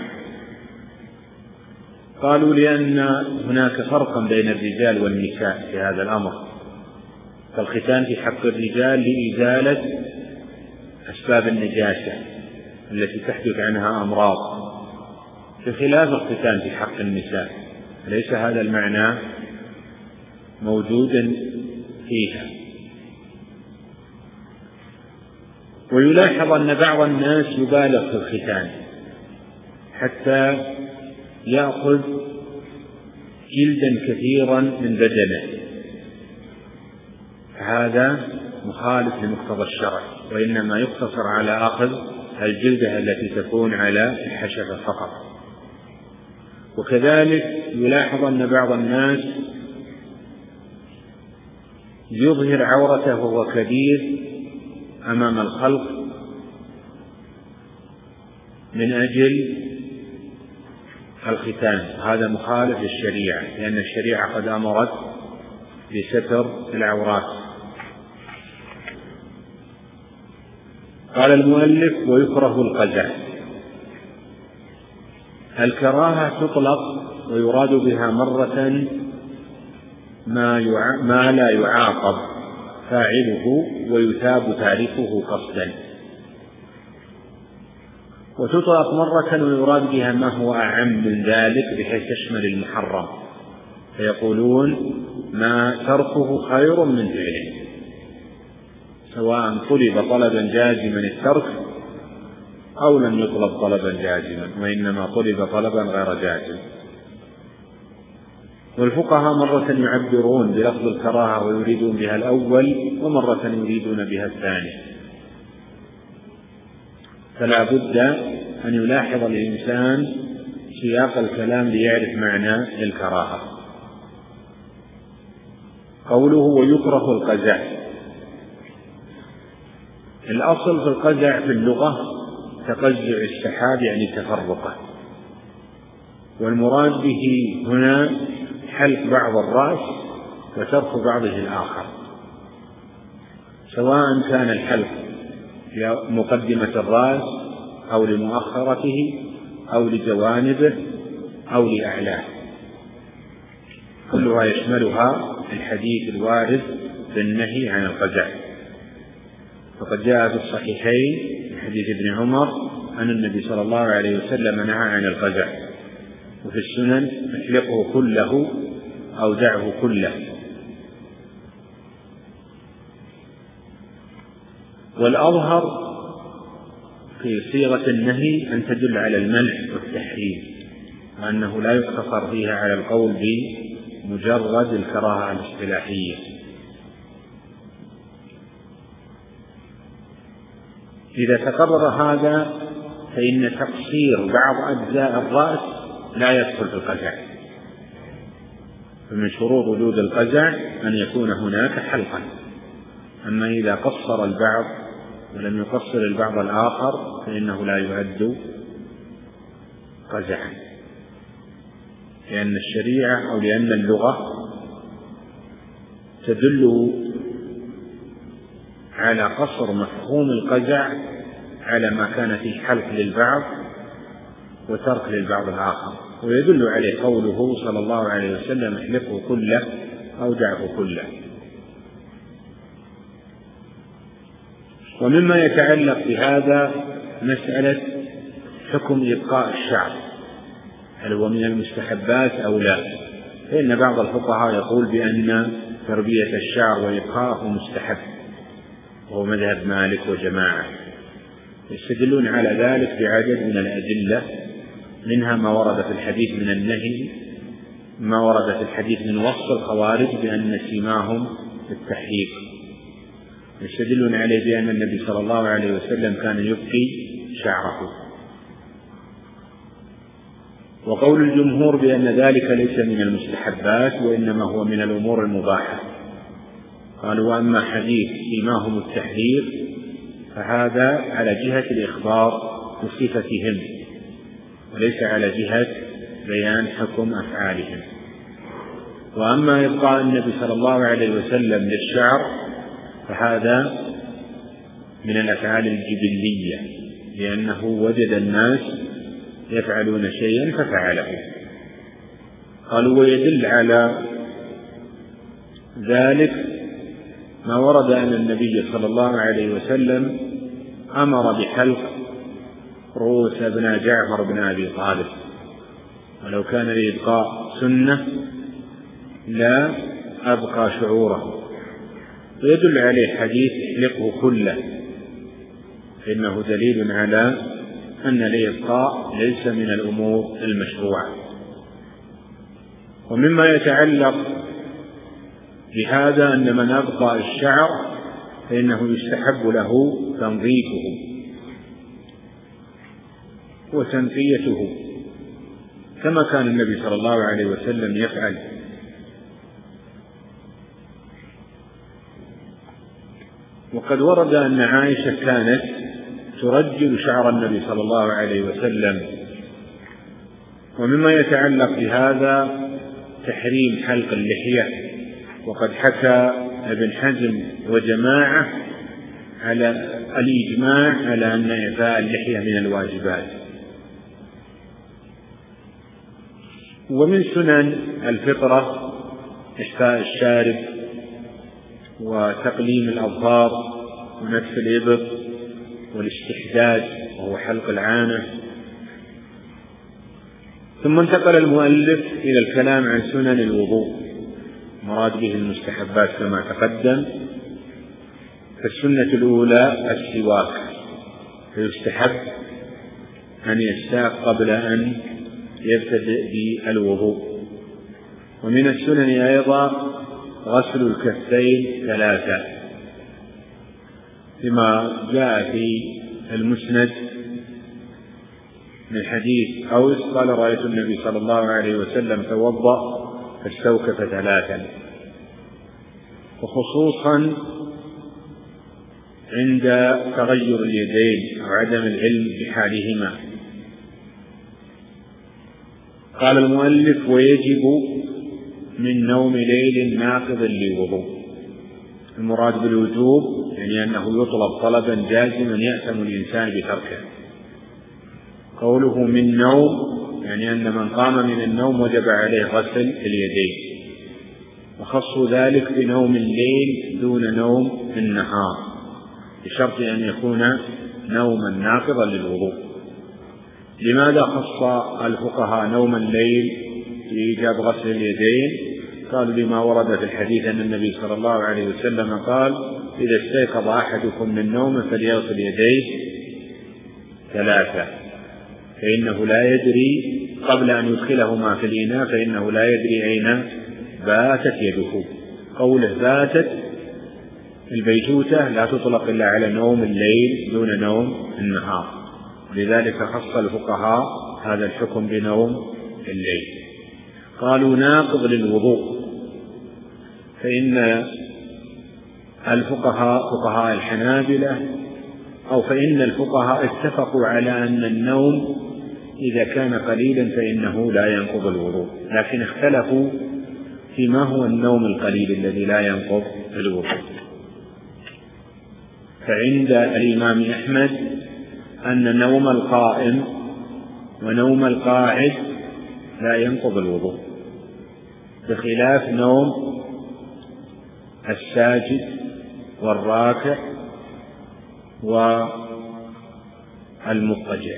قالوا لأن هناك فرقا بين الرجال والنساء في هذا الأمر، فالختان في حق الرجال لإزالة أسباب النجاسة التي تحدث عنها أمراض، بخلاف الختان في حق النساء ليس هذا المعنى موجودا فيها. ويلاحظ أن بعض الناس يبالغ في الختان حتى يأخذ جلدا كثيرا من بدنه، هذا مخالف لمقتضى الشرع، وإنما يقتصر على أخذ الجلدة التي تكون على الحشفة فقط. وكذلك يلاحظ أن بعض الناس يظهر عورته وهو كبير أمام الخلق من أجل الختان، هذا مخالف للشريعة، لأن الشريعة قد أمرت بستر العورات. قال المؤلف ويكره القزع. الكراهة تطلق ويراد بها مرة ما, يع... ما لا يعاقب فاعله ويثاب تاركه قصدا، وتطلق مرة ويراد بها ما هو أعم من ذلك بحيث تشمل المحرم، فيقولون ما تركه خير من فعله، سواء طلب طلبا جازما الترك أو لم يطلب طلبا جازما، وإنما طلب طلبا غير جازم. والفقهاء مرة يعبرون بلفظ الكراهة ويريدون بها الأول، ومرة يريدون بها الثاني، فلا بد أن يلاحظ الإنسان سياق الكلام ليعرف معنى الكراهة. قوله ويكره القزع، الأصل في القزع في اللغة تقزع السحاب يعني تفرقه، والمراد به هنا حلق بعض الرأس وترك بعضه الآخر، سواء كان الحلق لمقدمة الرأس أو لمؤخرته أو لجوانبه أو لأعلاه، كلها يشملها الحديث الوارد بالنهي عن القزع. فقد جاء في الصحيحين من حديث ابن عمر أن النبي صلى الله عليه وسلم نهى عن القزع، وفي السنن احلقه كله أو دعه كله. والأظهر في صيغة النهي أن تدل على المنع والتحريم، وأنه لا يقتصر فيها على القول بمجرد الكراهة الاصطلاحية. إذا تقرر هذا فإن تقصير بعض أجزاء الرأس لا يدخل في القزع. فمن شروط وجود القزع أن يكون هناك حلقا. أما إذا قصر البعض ولم يقصر البعض الآخر فإنه لا يعد قزعا، لأن الشريعة أو لأن اللغة تدل على قصر مفهوم القزع على ما كان فيه حلق للبعض وترك للبعض الآخر، ويدل عليه قوله صلى الله عليه وسلم: احلقه كله أو دعه كله. ومما يتعلق بهذا مسألة حكم إبقاء الشعر، هل هو من المستحبات أو لا؟ فإن بعض الفقهاء يقول بأن تربية الشعر وإبقاءه مستحب، وهو مذهب مالك وجماعة، يستدلون على ذلك بعدد من الأدلة، منها ما ورد في الحديث من النهي، ما ورد في الحديث من وصف الخوارج بأن سيماهم التحريق، يستدلون عليه بأن النبي صلى الله عليه وسلم كان يبقي شعره. وقول الجمهور بأن ذلك ليس من المستحبات وإنما هو من الأمور المباحة. قالوا: وأما حديث سيماهم التحريق فهذا على جهة الإخبار بصفتهم وليس على جهة بيان حكم أفعالهم. وأما إبقاء النبي صلى الله عليه وسلم للشعر فهذا من الأفعال الجبلية، لأنه وجد الناس يفعلون شيئا ففعله. قالوا: ويدل على ذلك ما ورد أن النبي صلى الله عليه وسلم أمر بحلق رؤوس ابناء جعفر بن أبي طالب، ولو كان لإبقاء سنة لا أبقى شعوره. ويدل عليه حديث احلقه كله، فإنه دليل على أن الإبقاء ليس من الأمور المشروعة. ومما يتعلق بهذا أن من أبقى الشعر فإنه يستحب له تنظيفه وتنقيته كما كان النبي صلى الله عليه وسلم يفعل. وقد ورد أن عائشة كانت ترجل شعر النبي صلى الله عليه وسلم. ومما يتعلق بهذا تحريم حلق اللحية، وقد حكى ابن حزم وجماعة على الإجماع على أن إعفاء اللحية من الواجبات. ومن سنن الفطرة إحفاء الشارب وتقليم الأظفار ونتف الإبط والاستحداد وهو حلق العانة. ثم انتقل المؤلف إلى الكلام عن سنن الوضوء، مراد به المستحبات كما تقدم. فالسنة الأولى السواك، فيستحب أن يستاك قبل أن يبتدئ بالوضوء. ومن السنن أيضا غسل الكفين ثلاثة، لما جاء في المسند من حديث أوس قال: رأيت النبي صلى الله عليه وسلم توضأ فاستوكف ثلاثا. وخصوصا عند تغير اليدين أو عدم العلم بحالهما. قال المؤلف: ويجب من نوم ليل ناقض للوضوء. المراد بالوجوب يعني أنه يطلب طلبا جازما يأثم الإنسان بتركه. قوله من نوم يعني أن من قام من النوم وجب عليه غسل اليدين، وخصوا ذلك بنوم الليل دون نوم النهار، بشرط أن يكون نوما ناقضا للوضوء. لماذا خص الفقهاء نوم الليل بإيجاب غسل اليدين؟ قالوا: لما ورد في الحديث أن النبي صلى الله عليه وسلم قال: إذا استيقظ أحدكم من نوم فليغسل يديه ثلاثة، فإنه لا يدري قبل أن يدخلهما في الإناء فإنه لا يدري أين باتت يده. قوله باتت البيتوتة لا تطلق إلا على نوم الليل دون نوم النهار، لذلك خص الفقهاء هذا الحكم بنوم الليل. قالوا ناقض للوضوء، فإن الفقهاء فقهاء الحنابلة أو فإن الفقهاء اتفقوا على أن النوم إذا كان قليلا فإنه لا ينقض الوضوء، لكن اختلفوا فيما هو النوم القليل الذي لا ينقض الوضوء. فعند الإمام أحمد أن نوم القائم ونوم القاعد لا ينقض الوضوء، بخلاف نوم الساجد والراكع والمضطجع.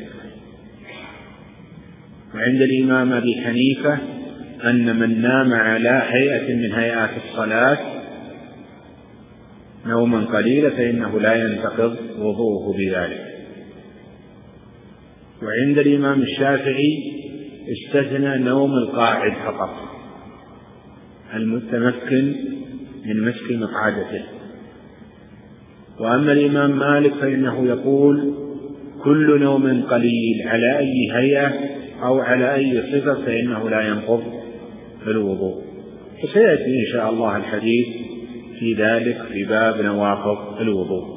وعند الإمام أبي حنيفة أن من نام على هيئة من هيئات الصلاة نوما قليلا فإنه لا ينتقض وضوءه بذلك. وعند الإمام الشافعي استثنى نوم القاعد فقط المتمكن من مسك مقعدته. وأما الإمام مالك فإنه يقول كل نوم قليل على أي هيئة أو على أي صفة فإنه لا ينقض الوضوء، وسيأتي إن شاء الله الحديث في ذلك في باب نواقض الوضوء.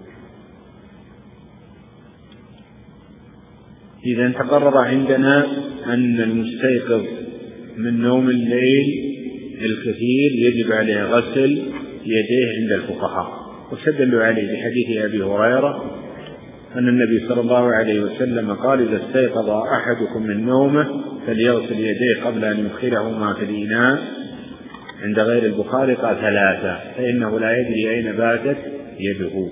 إذا تقرر عندنا أن المستيقظ من نوم الليل الكثير يجب عليه غسل يديه عند الفقهاء، واستدلوا عليه بحديث أبي هريرة أن النبي صلى الله عليه وسلم قال إذا استيقظ أحدكم من نومه فليغسل يديه قبل أن يدخلهما في الإناء، عند غير البخاري قال ثلاثة فإنه لا يدري أين باتت يده.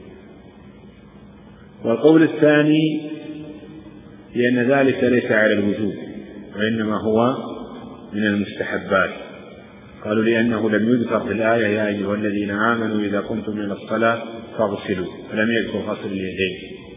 والقول الثاني لأن ذلك ليس على الوجوب وإنما هو من المستحبات، قالوا لأنه لم يذكر في الآية يا أيها الذين آمنوا إذا قمتم إلى الصلاة فاغسلوا، ولم يذكر غسل اليدين.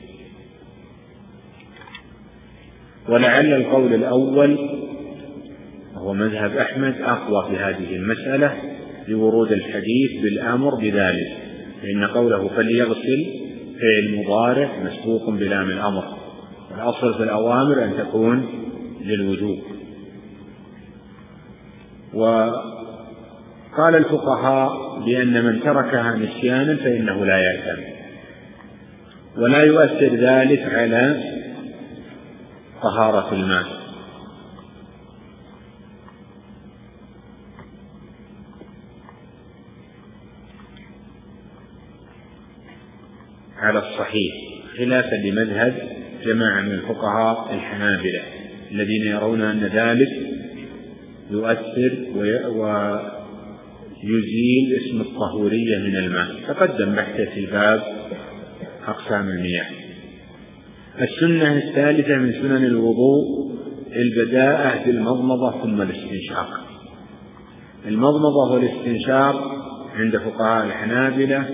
ولعل القول الأول وهو مذهب أحمد أقوى في هذه المسألة لورود الحديث بالأمر بذلك، فإن قوله فليغسل فعل مضارع مسبوق بلام الأمر، والأصل في الأوامر أن تكون للوجوب. وقال الفقهاء بأن من تركها نسيانا فإنه لا يأثم، ولا يؤثر ذلك على طهارة الماء. على الصحيح، خلافا لمذهب جماعة من الفقهاء الحنابلة الذين يرون أن ذلك يؤثر ويزيل اسم الطهورية من الماء. تقدم بحث في باب أقسام المياه. السنة الثالثة من سنن الوضوء البداءة بالمضمضة ثم الاستنشاق. المضمضة والاستنشاق عند فقهاء الحنابلة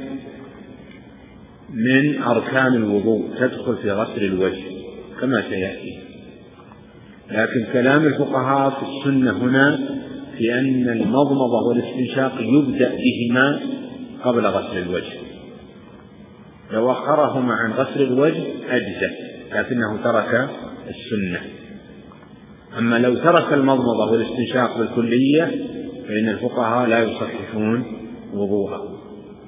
من أركان الوضوء، تدخل في غسل الوجه كما سيأتي، لكن كلام الفقهاء في السنة هنا في أن المضمضة والاستنشاق يبدأ بهما قبل غسل الوجه. لو أخرهما عن غسل الوجه أجزأ، لكنه ترك السنة. أما لو ترك المضمضة والاستنشاق بالكلية فإن الفقهاء لا يصححون وضوءه.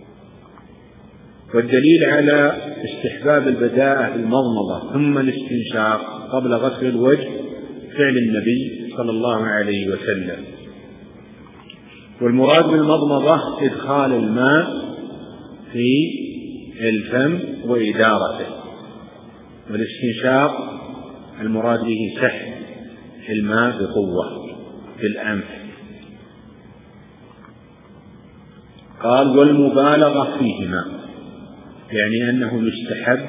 والدليل على استحباب البداءة بالمضمضة ثم الاستنشاق قبل غسل الوجه فعل النبي صلى الله عليه وسلم. والمراد بالمضمضة إدخال الماء في الفم وإدارته، والاستنشاق المراد به سحب الماء بقوة في الأنف. قال والمبالغة فيهما، يعني أنه يستحب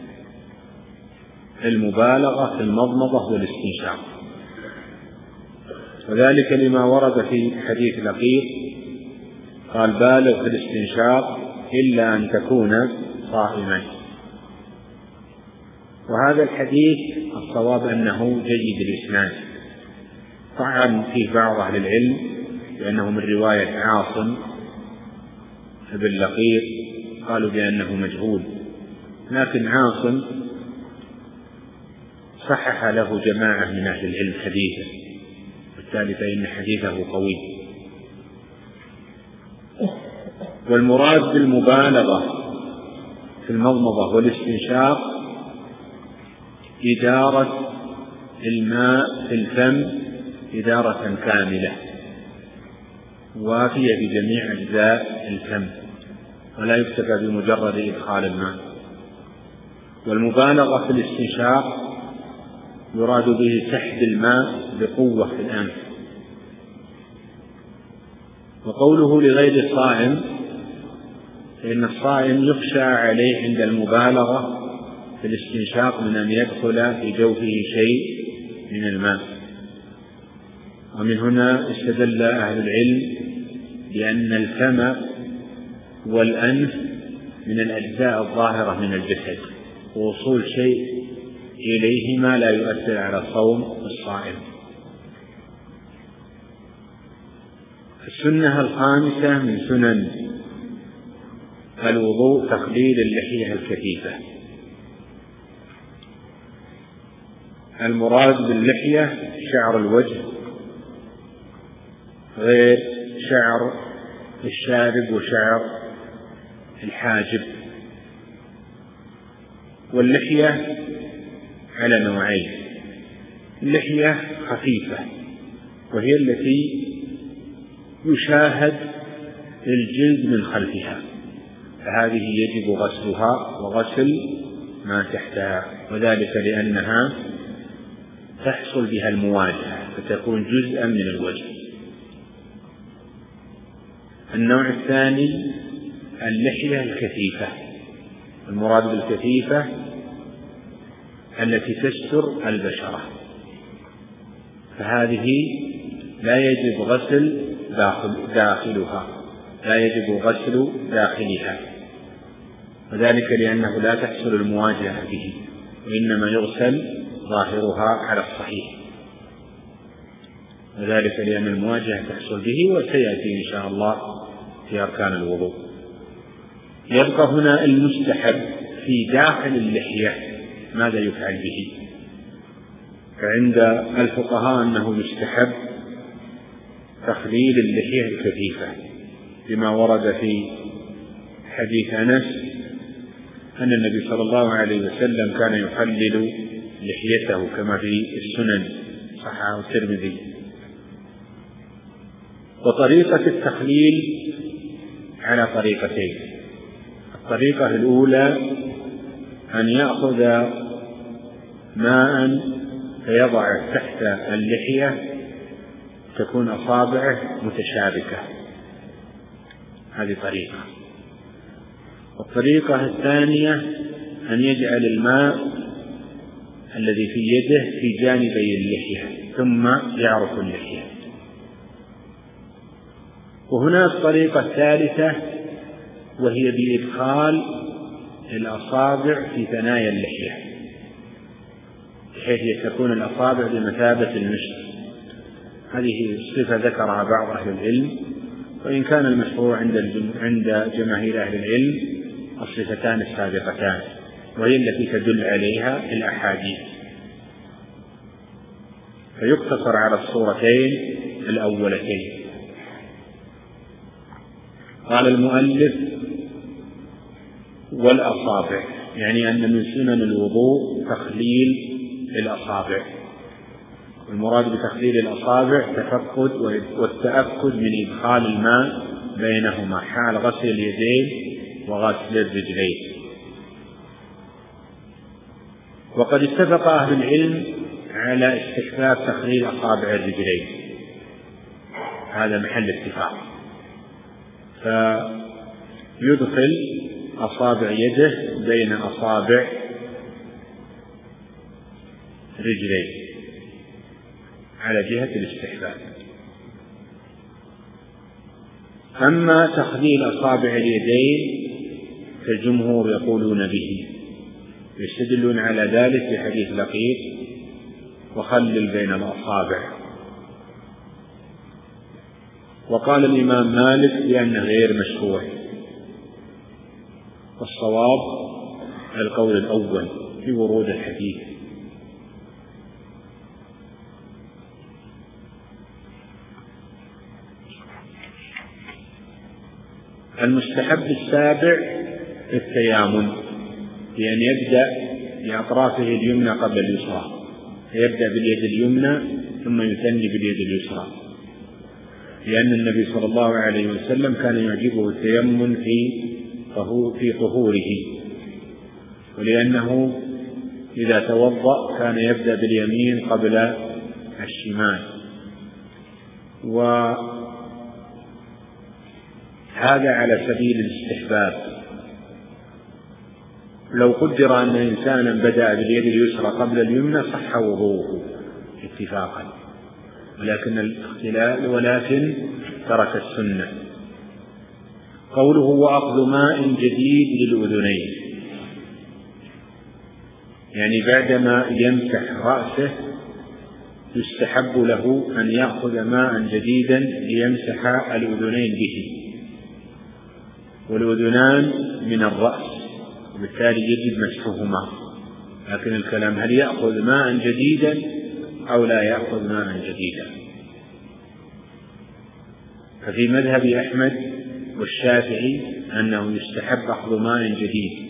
المبالغة في المضمضة والاستنشاق، وذلك لما ورد في حديث لقيط قال بالغ في الاستنشاق إلا أن تكون صائما. وهذا الحديث الصواب أنه جيد الإسناد، طعن فيه بعض أهل العلم لأنه من رواية عاصم ابن لقيط قالوا بأنه مجهول، لكن عاصم صحح له جماعة من أهل العلم حديثا، بالتالي فإن حديثه قوي. والمراد بالمبالغة في المضمضة والاستنشاق إدارة الماء في الفم إدارة كاملة وافية بجميع أجزاء الفم، ولا يكتفى بمجرد إدخال الماء. والمبالغة في الاستنشاق يراد به سحب الماء بقوة في الأنف. وقوله لغير الصائم، فإن الصائم يخشى عليه عند المبالغة في الاستنشاق من أن يدخل في جوفه شيء من الماء. ومن هنا استدل أهل العلم بأن الفم والأنف من الأجزاء الظاهرة من الجسد، ووصول شيء إليهما لا يؤثر على صوم الصائم. السنة الخامسة من سنن الوضوء تخليل اللحية الكثيفة. المراد باللحية شعر الوجه غير شعر الشارب وشعر الحاجب. واللحية على نوعين: اللحية خفيفة وهي التي يشاهد الجلد من خلفها، فهذه يجب غسلها وغسل ما تحتها، وذلك لأنها تحصل بها المواجهة فتكون جزءا من الوجه. النوع الثاني اللحية الكثيفة. المراد بالكثيفة التي تستر البشرة، فهذه لا يجب غسل داخل داخلها لا يجب غسل داخلها، وذلك لأنه لا تحصل المواجهة به، وإنما يغسل ظاهرها على الصحيح، وذلك لأن المواجهة تحصل به، وسيأتي إن شاء الله في أركان الوضوء. يبقى هنا المستحب في داخل اللحية ماذا يفعل به. فعند الفقهاء أنه يستحب تخليل اللحية الكثيفة بما ورد في حديث أنس أن النبي صلى الله عليه وسلم كان يخلل لحيته كما في السنن، صححه الترمذي. وطريقة التخليل على طريقتين: الطريقة الأولى أن يأخذ ماء فيضعه تحت اللحية تكون أصابعه متشابكة، هذه طريقة. والطريقة الثانية أن يجعل الماء الذي في يده في جانبي اللحية ثم يعرف اللحية. وهناك طريقة ثالثة وهي بإدخال الأصابع في ثنايا اللحية بحيث تكون الأصابع بمثابة المشط. هذه صفة ذكرها بعض أهل العلم، وإن كان المشروع عند جماهير أهل العلم الصفتان السابقتان، وهي التي تدل عليها الأحاديث، فيقتصر على الصورتين الأولتين. قال المؤلف: والأصابع، يعني أن من سنن الوضوء تخليل الأصابع. المراد بتخليل الأصابع تفقد والتأكد من إدخال الماء بينهما حال غسل اليدين وغسل الرجلين. وقد اتفق أهل العلم على استحباب تخليل أصابع الرجلين، هذا محل اتفاق، فيدخل أصابع يده بين أصابع رجلين على جهة الاستحباب. أما تخليل أصابع اليدين فالجمهور يقولون به، يستدلون على ذلك بحديث لقيط: وخلل بين الأصابع. وقال الإمام مالك بأنه غير مشروع، والصواب القول الأول في ورود الحديث. المستحب السابع التيامن، بأن يبدأ بأطرافه اليمنى قبل اليسرى، فيبدأ باليد اليمنى ثم يثني باليد اليسرى، لأن النبي صلى الله عليه وسلم كان يعجبه التيمن في في طهوره، ولأنه إذا توضأ كان يبدأ باليمين قبل الشمال. وهذا على سبيل الاستحباب. لو قدر أن إنسانا بدأ باليد اليسرى قبل اليمنى صح وضوءه اتفاقا، ولكن الاختلاف ولكن ترك السنة. قوله وأخذ ماء جديد للأذنين، يعني بعدما يمسح رأسه يستحب له أن يأخذ ماء جديدا ليمسح الأذنين به، والأذنان من الرأس وبالتالي يجب مسحهما، لكن الكلام هل يأخذ ماء جديدا أو لا يأخذ ماء جديدا. ففي مذهب أحمد والشافعي أنه يستحب أخذ ماء جديد،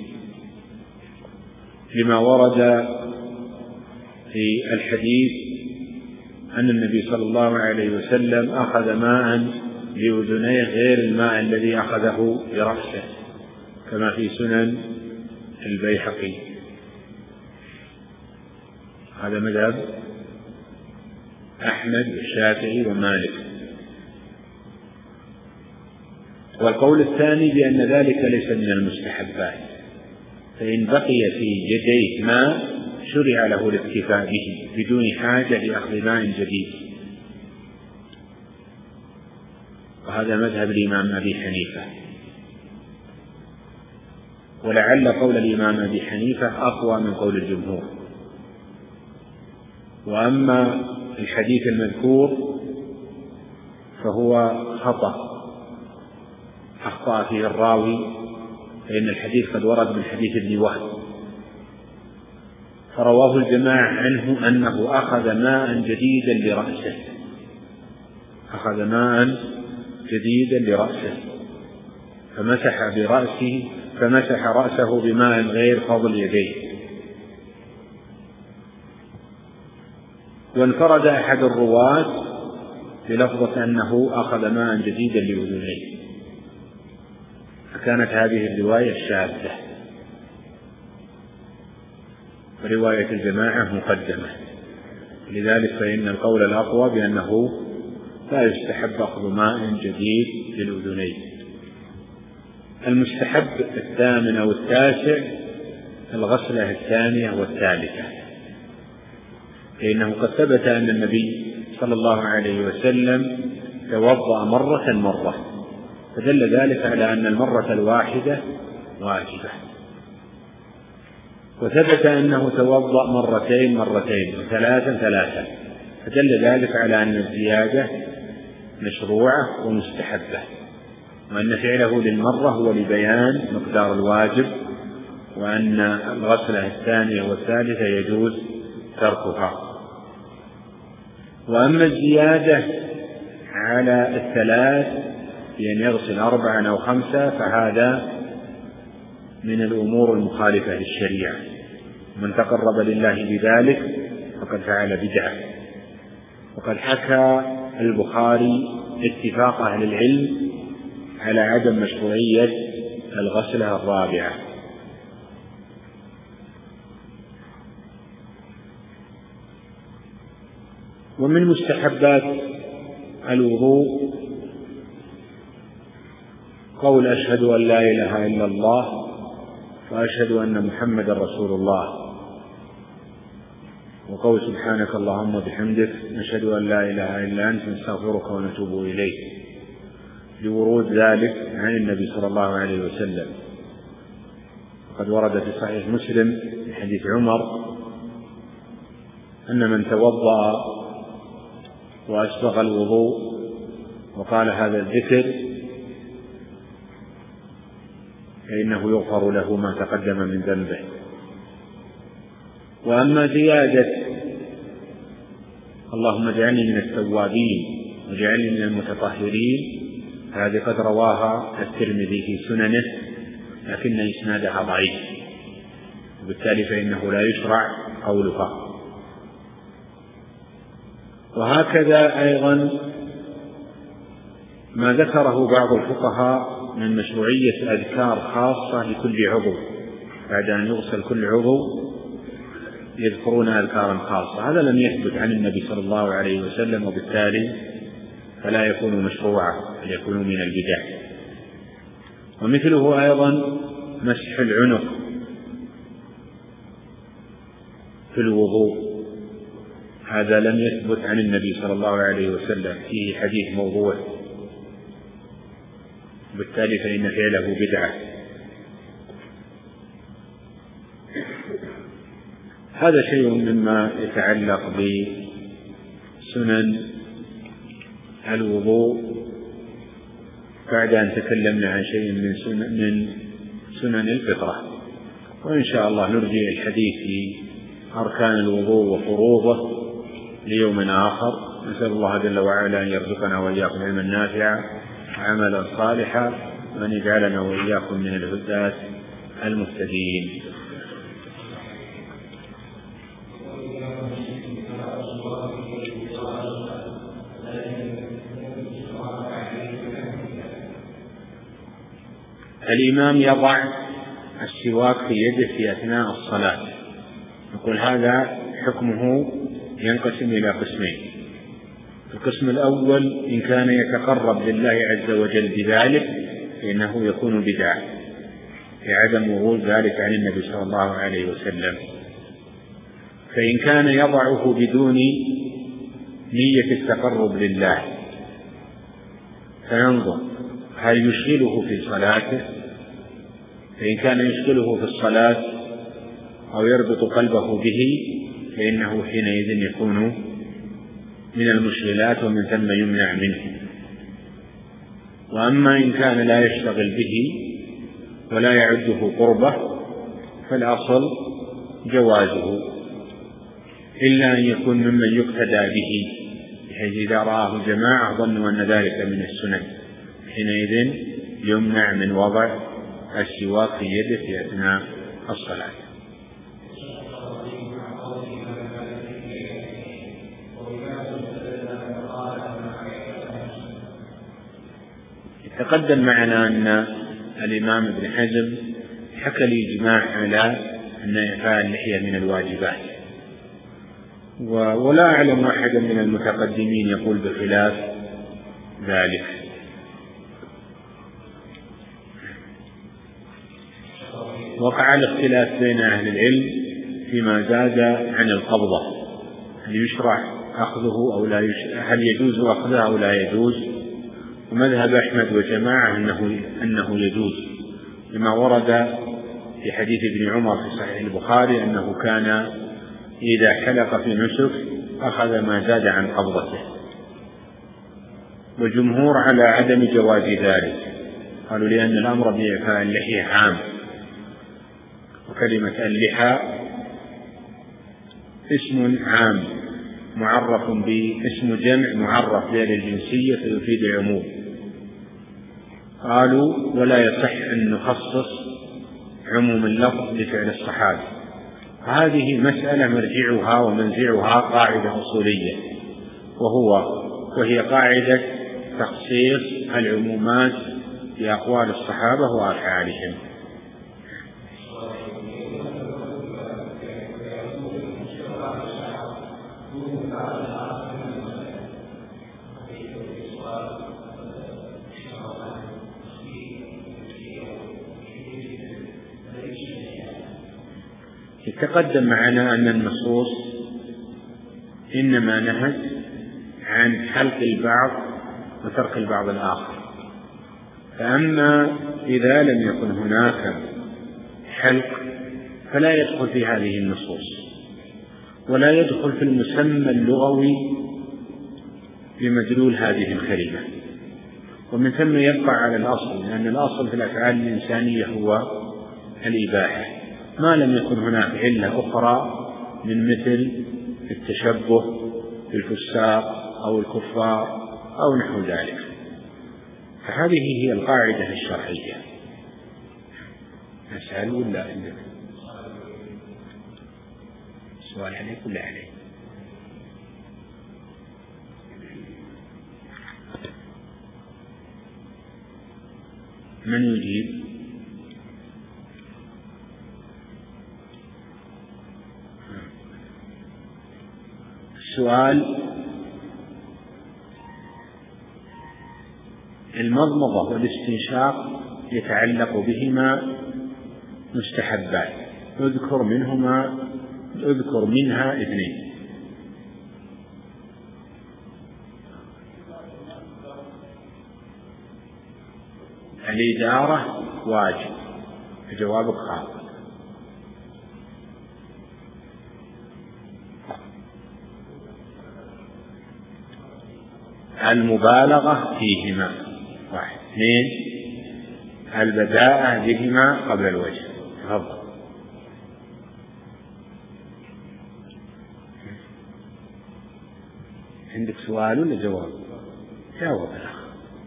لما ورد في الحديث أن النبي صلى الله عليه وسلم أخذ ماء لأذنيه غير الماء الذي أخذه برأسه، كما في سنن البيهقي. هذا مذهب أحمد والشافعي ومالك. والقول الثاني بأن ذلك ليس من المستحبات، فإن بقي في يديه ماء شرع له الاكتفاء به بدون حاجة لأخذ ماء جديد، وهذا مذهب الإمام أبي حنيفة. ولعل قول الإمام أبي حنيفة أقوى من قول الجمهور. وأما الحديث المذكور فهو خطأ أخطأ فيه الراوي، فإن الحديث قد ورد من حديث ابن وهب، فرواه الجماعة عنه أنه أخذ ماء جديدا لرأسه، أخذ ماء جديدا لرأسه فمسح برأسه فمسح رأسه بماء غير فضل يديه. وانفرد أحد الرواة بلفظة أنه أخذ ماء جديدا لأذنيه، فكانت هذه الرواية شاذة، ورواية الجماعة مقدمة. لذلك فإن القول الأقوى بأنه لا يستحب أخذ ماء جديد للأذنين. المستحب الثامن أو التاسع الغسلة الثانية والثالثة، فإنه قد ثبت أن النبي صلى الله عليه وسلم توضأ مرة مرة، فدل ذلك على أن المرة الواحدة واجبة. وثبت أنه توضأ مرتين مرتين وثلاثا ثلاثا، فدل ذلك على أن الزيادة مشروعة ومستحبة، وأن فعله للمرة هو لبيان مقدار الواجب، وأن الغسلة الثانية والثالثة يجوز تركها. وأما الزيادة على الثلاث بأن يغسل أربعا أو خمسة فهذا من الأمور المخالفة للشريعة، من تقرب لله بذلك فقد فعل بدعة. وقد حكى البخاري اتفاق أهل العلم على عدم مشروعية الغسلة الرابعة. ومن مستحبات الوضوء قول أشهد أن لا إله إلا الله وأشهد أن محمدا رسول الله، وقول سبحانك اللهم وبحمدك نشهد أن لا إله إلا أنت نستغفرك ونتوب إليك، لورود ذلك عن النبي صلى الله عليه وسلم. وقد ورد في صحيح مسلم في حديث عمر أن من توضأ وأسبغ الوضوء وقال هذا الذكر فإنه يغفر له ما تقدم من ذنبه. وأما زيادة اللهم اجعلني من التوابين واجعلني من المتطهرين هذه قد رواها الترمذي في سننه لكن إسنادها ضعيف، وبالتالي فإنه لا يشرع قولها. وهكذا أيضا ما ذكره بعض الفقهاء من مشروعية أذكار خاصة لكل عضو، بعد أن يغسل كل عضو يذكرون أذكارا خاصة، هذا لم يثبت عن النبي صلى الله عليه وسلم، وبالتالي فلا يكون مشروعا بل يكون من البدع. ومثله أيضا مسح العنق في الوضوء، هذا لم يثبت عن النبي صلى الله عليه وسلم، فيه حديث موضوع، وبالتالي فإن فعله بدعة. هذا شيء مما يتعلق بسنن الوضوء بعد أن تكلمنا عن شيء من سنن, من سنن الفطرة، وإن شاء الله نرجع الحديث في أركان الوضوء وفروضه ليوم آخر. نسأل الله جل وعلا أن يرزقنا وإياكم علما نافعا وعملا صالحا، وأن يجعلنا وإياكم من الهداة المهتدين. الإمام يضع السواك في يده في أثناء الصلاة، نقول هذا حكمه ينقسم إلى قسمين. القسم الأول إن كان يتقرب لله عز وجل بذلك فإنه يكون بدعة لعدم ورود ذلك عن النبي صلى الله عليه وسلم. فإن كان يضعه بدون نية التقرب لله فننظر هل يشغله في صلاته، فإن كان يشغله في الصلاة أو يربط قلبه به فإنه حينئذ يكون من المشغلات ومن ثم يمنع منه. وأما إن كان لا يشتغل به ولا يعده قربة فالأصل جوازه، إلا أن يكون ممن يقتدى به، بحيث إذا رآه جماعة ظنوا أن ذلك من السنن حينئذ يمنع من وضع السواك في يده في أثناء الصلاة. تقدم معنا أن الإمام ابن حزم حكى الإجماع على أن إعفاء اللحية من الواجبات، ولا أعلم أحدا من المتقدمين يقول بخلاف ذلك. وقع الاختلاف بين أهل العلم فيما زاد عن القبضة، هل يشرع أخذه أو لا يشرع، هل يجوز أخذها أو لا يجوز. ومذهب أحمد وجماعة أنه, أنه يجوز، لما ورد في حديث ابن عمر في صحيح البخاري أنه كان إذا حلق في نسك أخذ ما زاد عن قبضته. والجمهور على عدم جواز ذلك، قالوا لأن الأمر بإعفاء اللحية عام، وكلمة اللحى اسم عام معرف باسم جمع معرف بين الجنسية فيفيد العموم. قالوا ولا يصح أن نخصص عموم اللفظ بفعل الصحابة. هذه مسألة مرجعها ومنزعها قاعدة أصولية، وهو وهي قاعدة تخصيص العمومات بأقوال الصحابة وأفعالهم. تقدم معنا أن النصوص إنما نهت عن حلق البعض وترك البعض الآخر، فأما إذا لم يكن هناك حلق فلا يدخل في هذه النصوص، ولا يدخل في المسمى اللغوي بمدلول هذه الكلمة. ومن ثم يبقى على الأصل، لأن الأصل في الأفعال الإنسانية هو الإباحة، ما لم يكن هناك علة أخرى من مثل التشبه بالفساق أو الكفار أو نحو ذلك. فهذه هي القاعدة الشرعية. أسأل ولا عندك سؤال عليك ولا عليك؟ من يجيب؟ السؤال: المضمضة والاستنشاق يتعلق بهما مستحبات، اذكر منهما اذكر منها اثنين. الإدارة واجب، جوابك خاطئ. المبالغة فيهما واحد. اثنين: البداءة بهما قبل الوجه. تفضل. عندك سؤال ولا جواب؟ جاوب الأخ.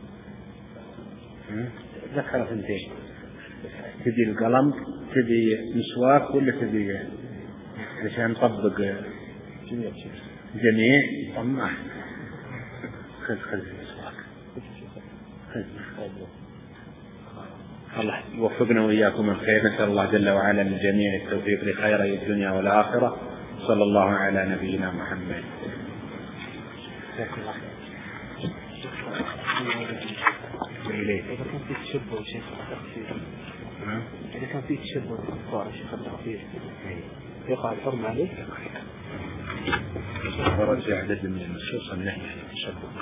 ذكر اثنتين، تبي القلم تبي مسواك ولا تبي عشان نطبق جميع جميع طماح؟ خذ خذ مسواك. الله يوفقنا وإياكم الخير. نسأل الله جل وعلا للجميع التوفيق لخيري الدنيا والآخرة. صلى الله على نبينا محمد. إذا كان في تشبه شيخ إذا كان في تشبه بالكفار شيخ التغفير يقع الحرم عليه. ورجع عدد من النصوص النهي عن التشبه.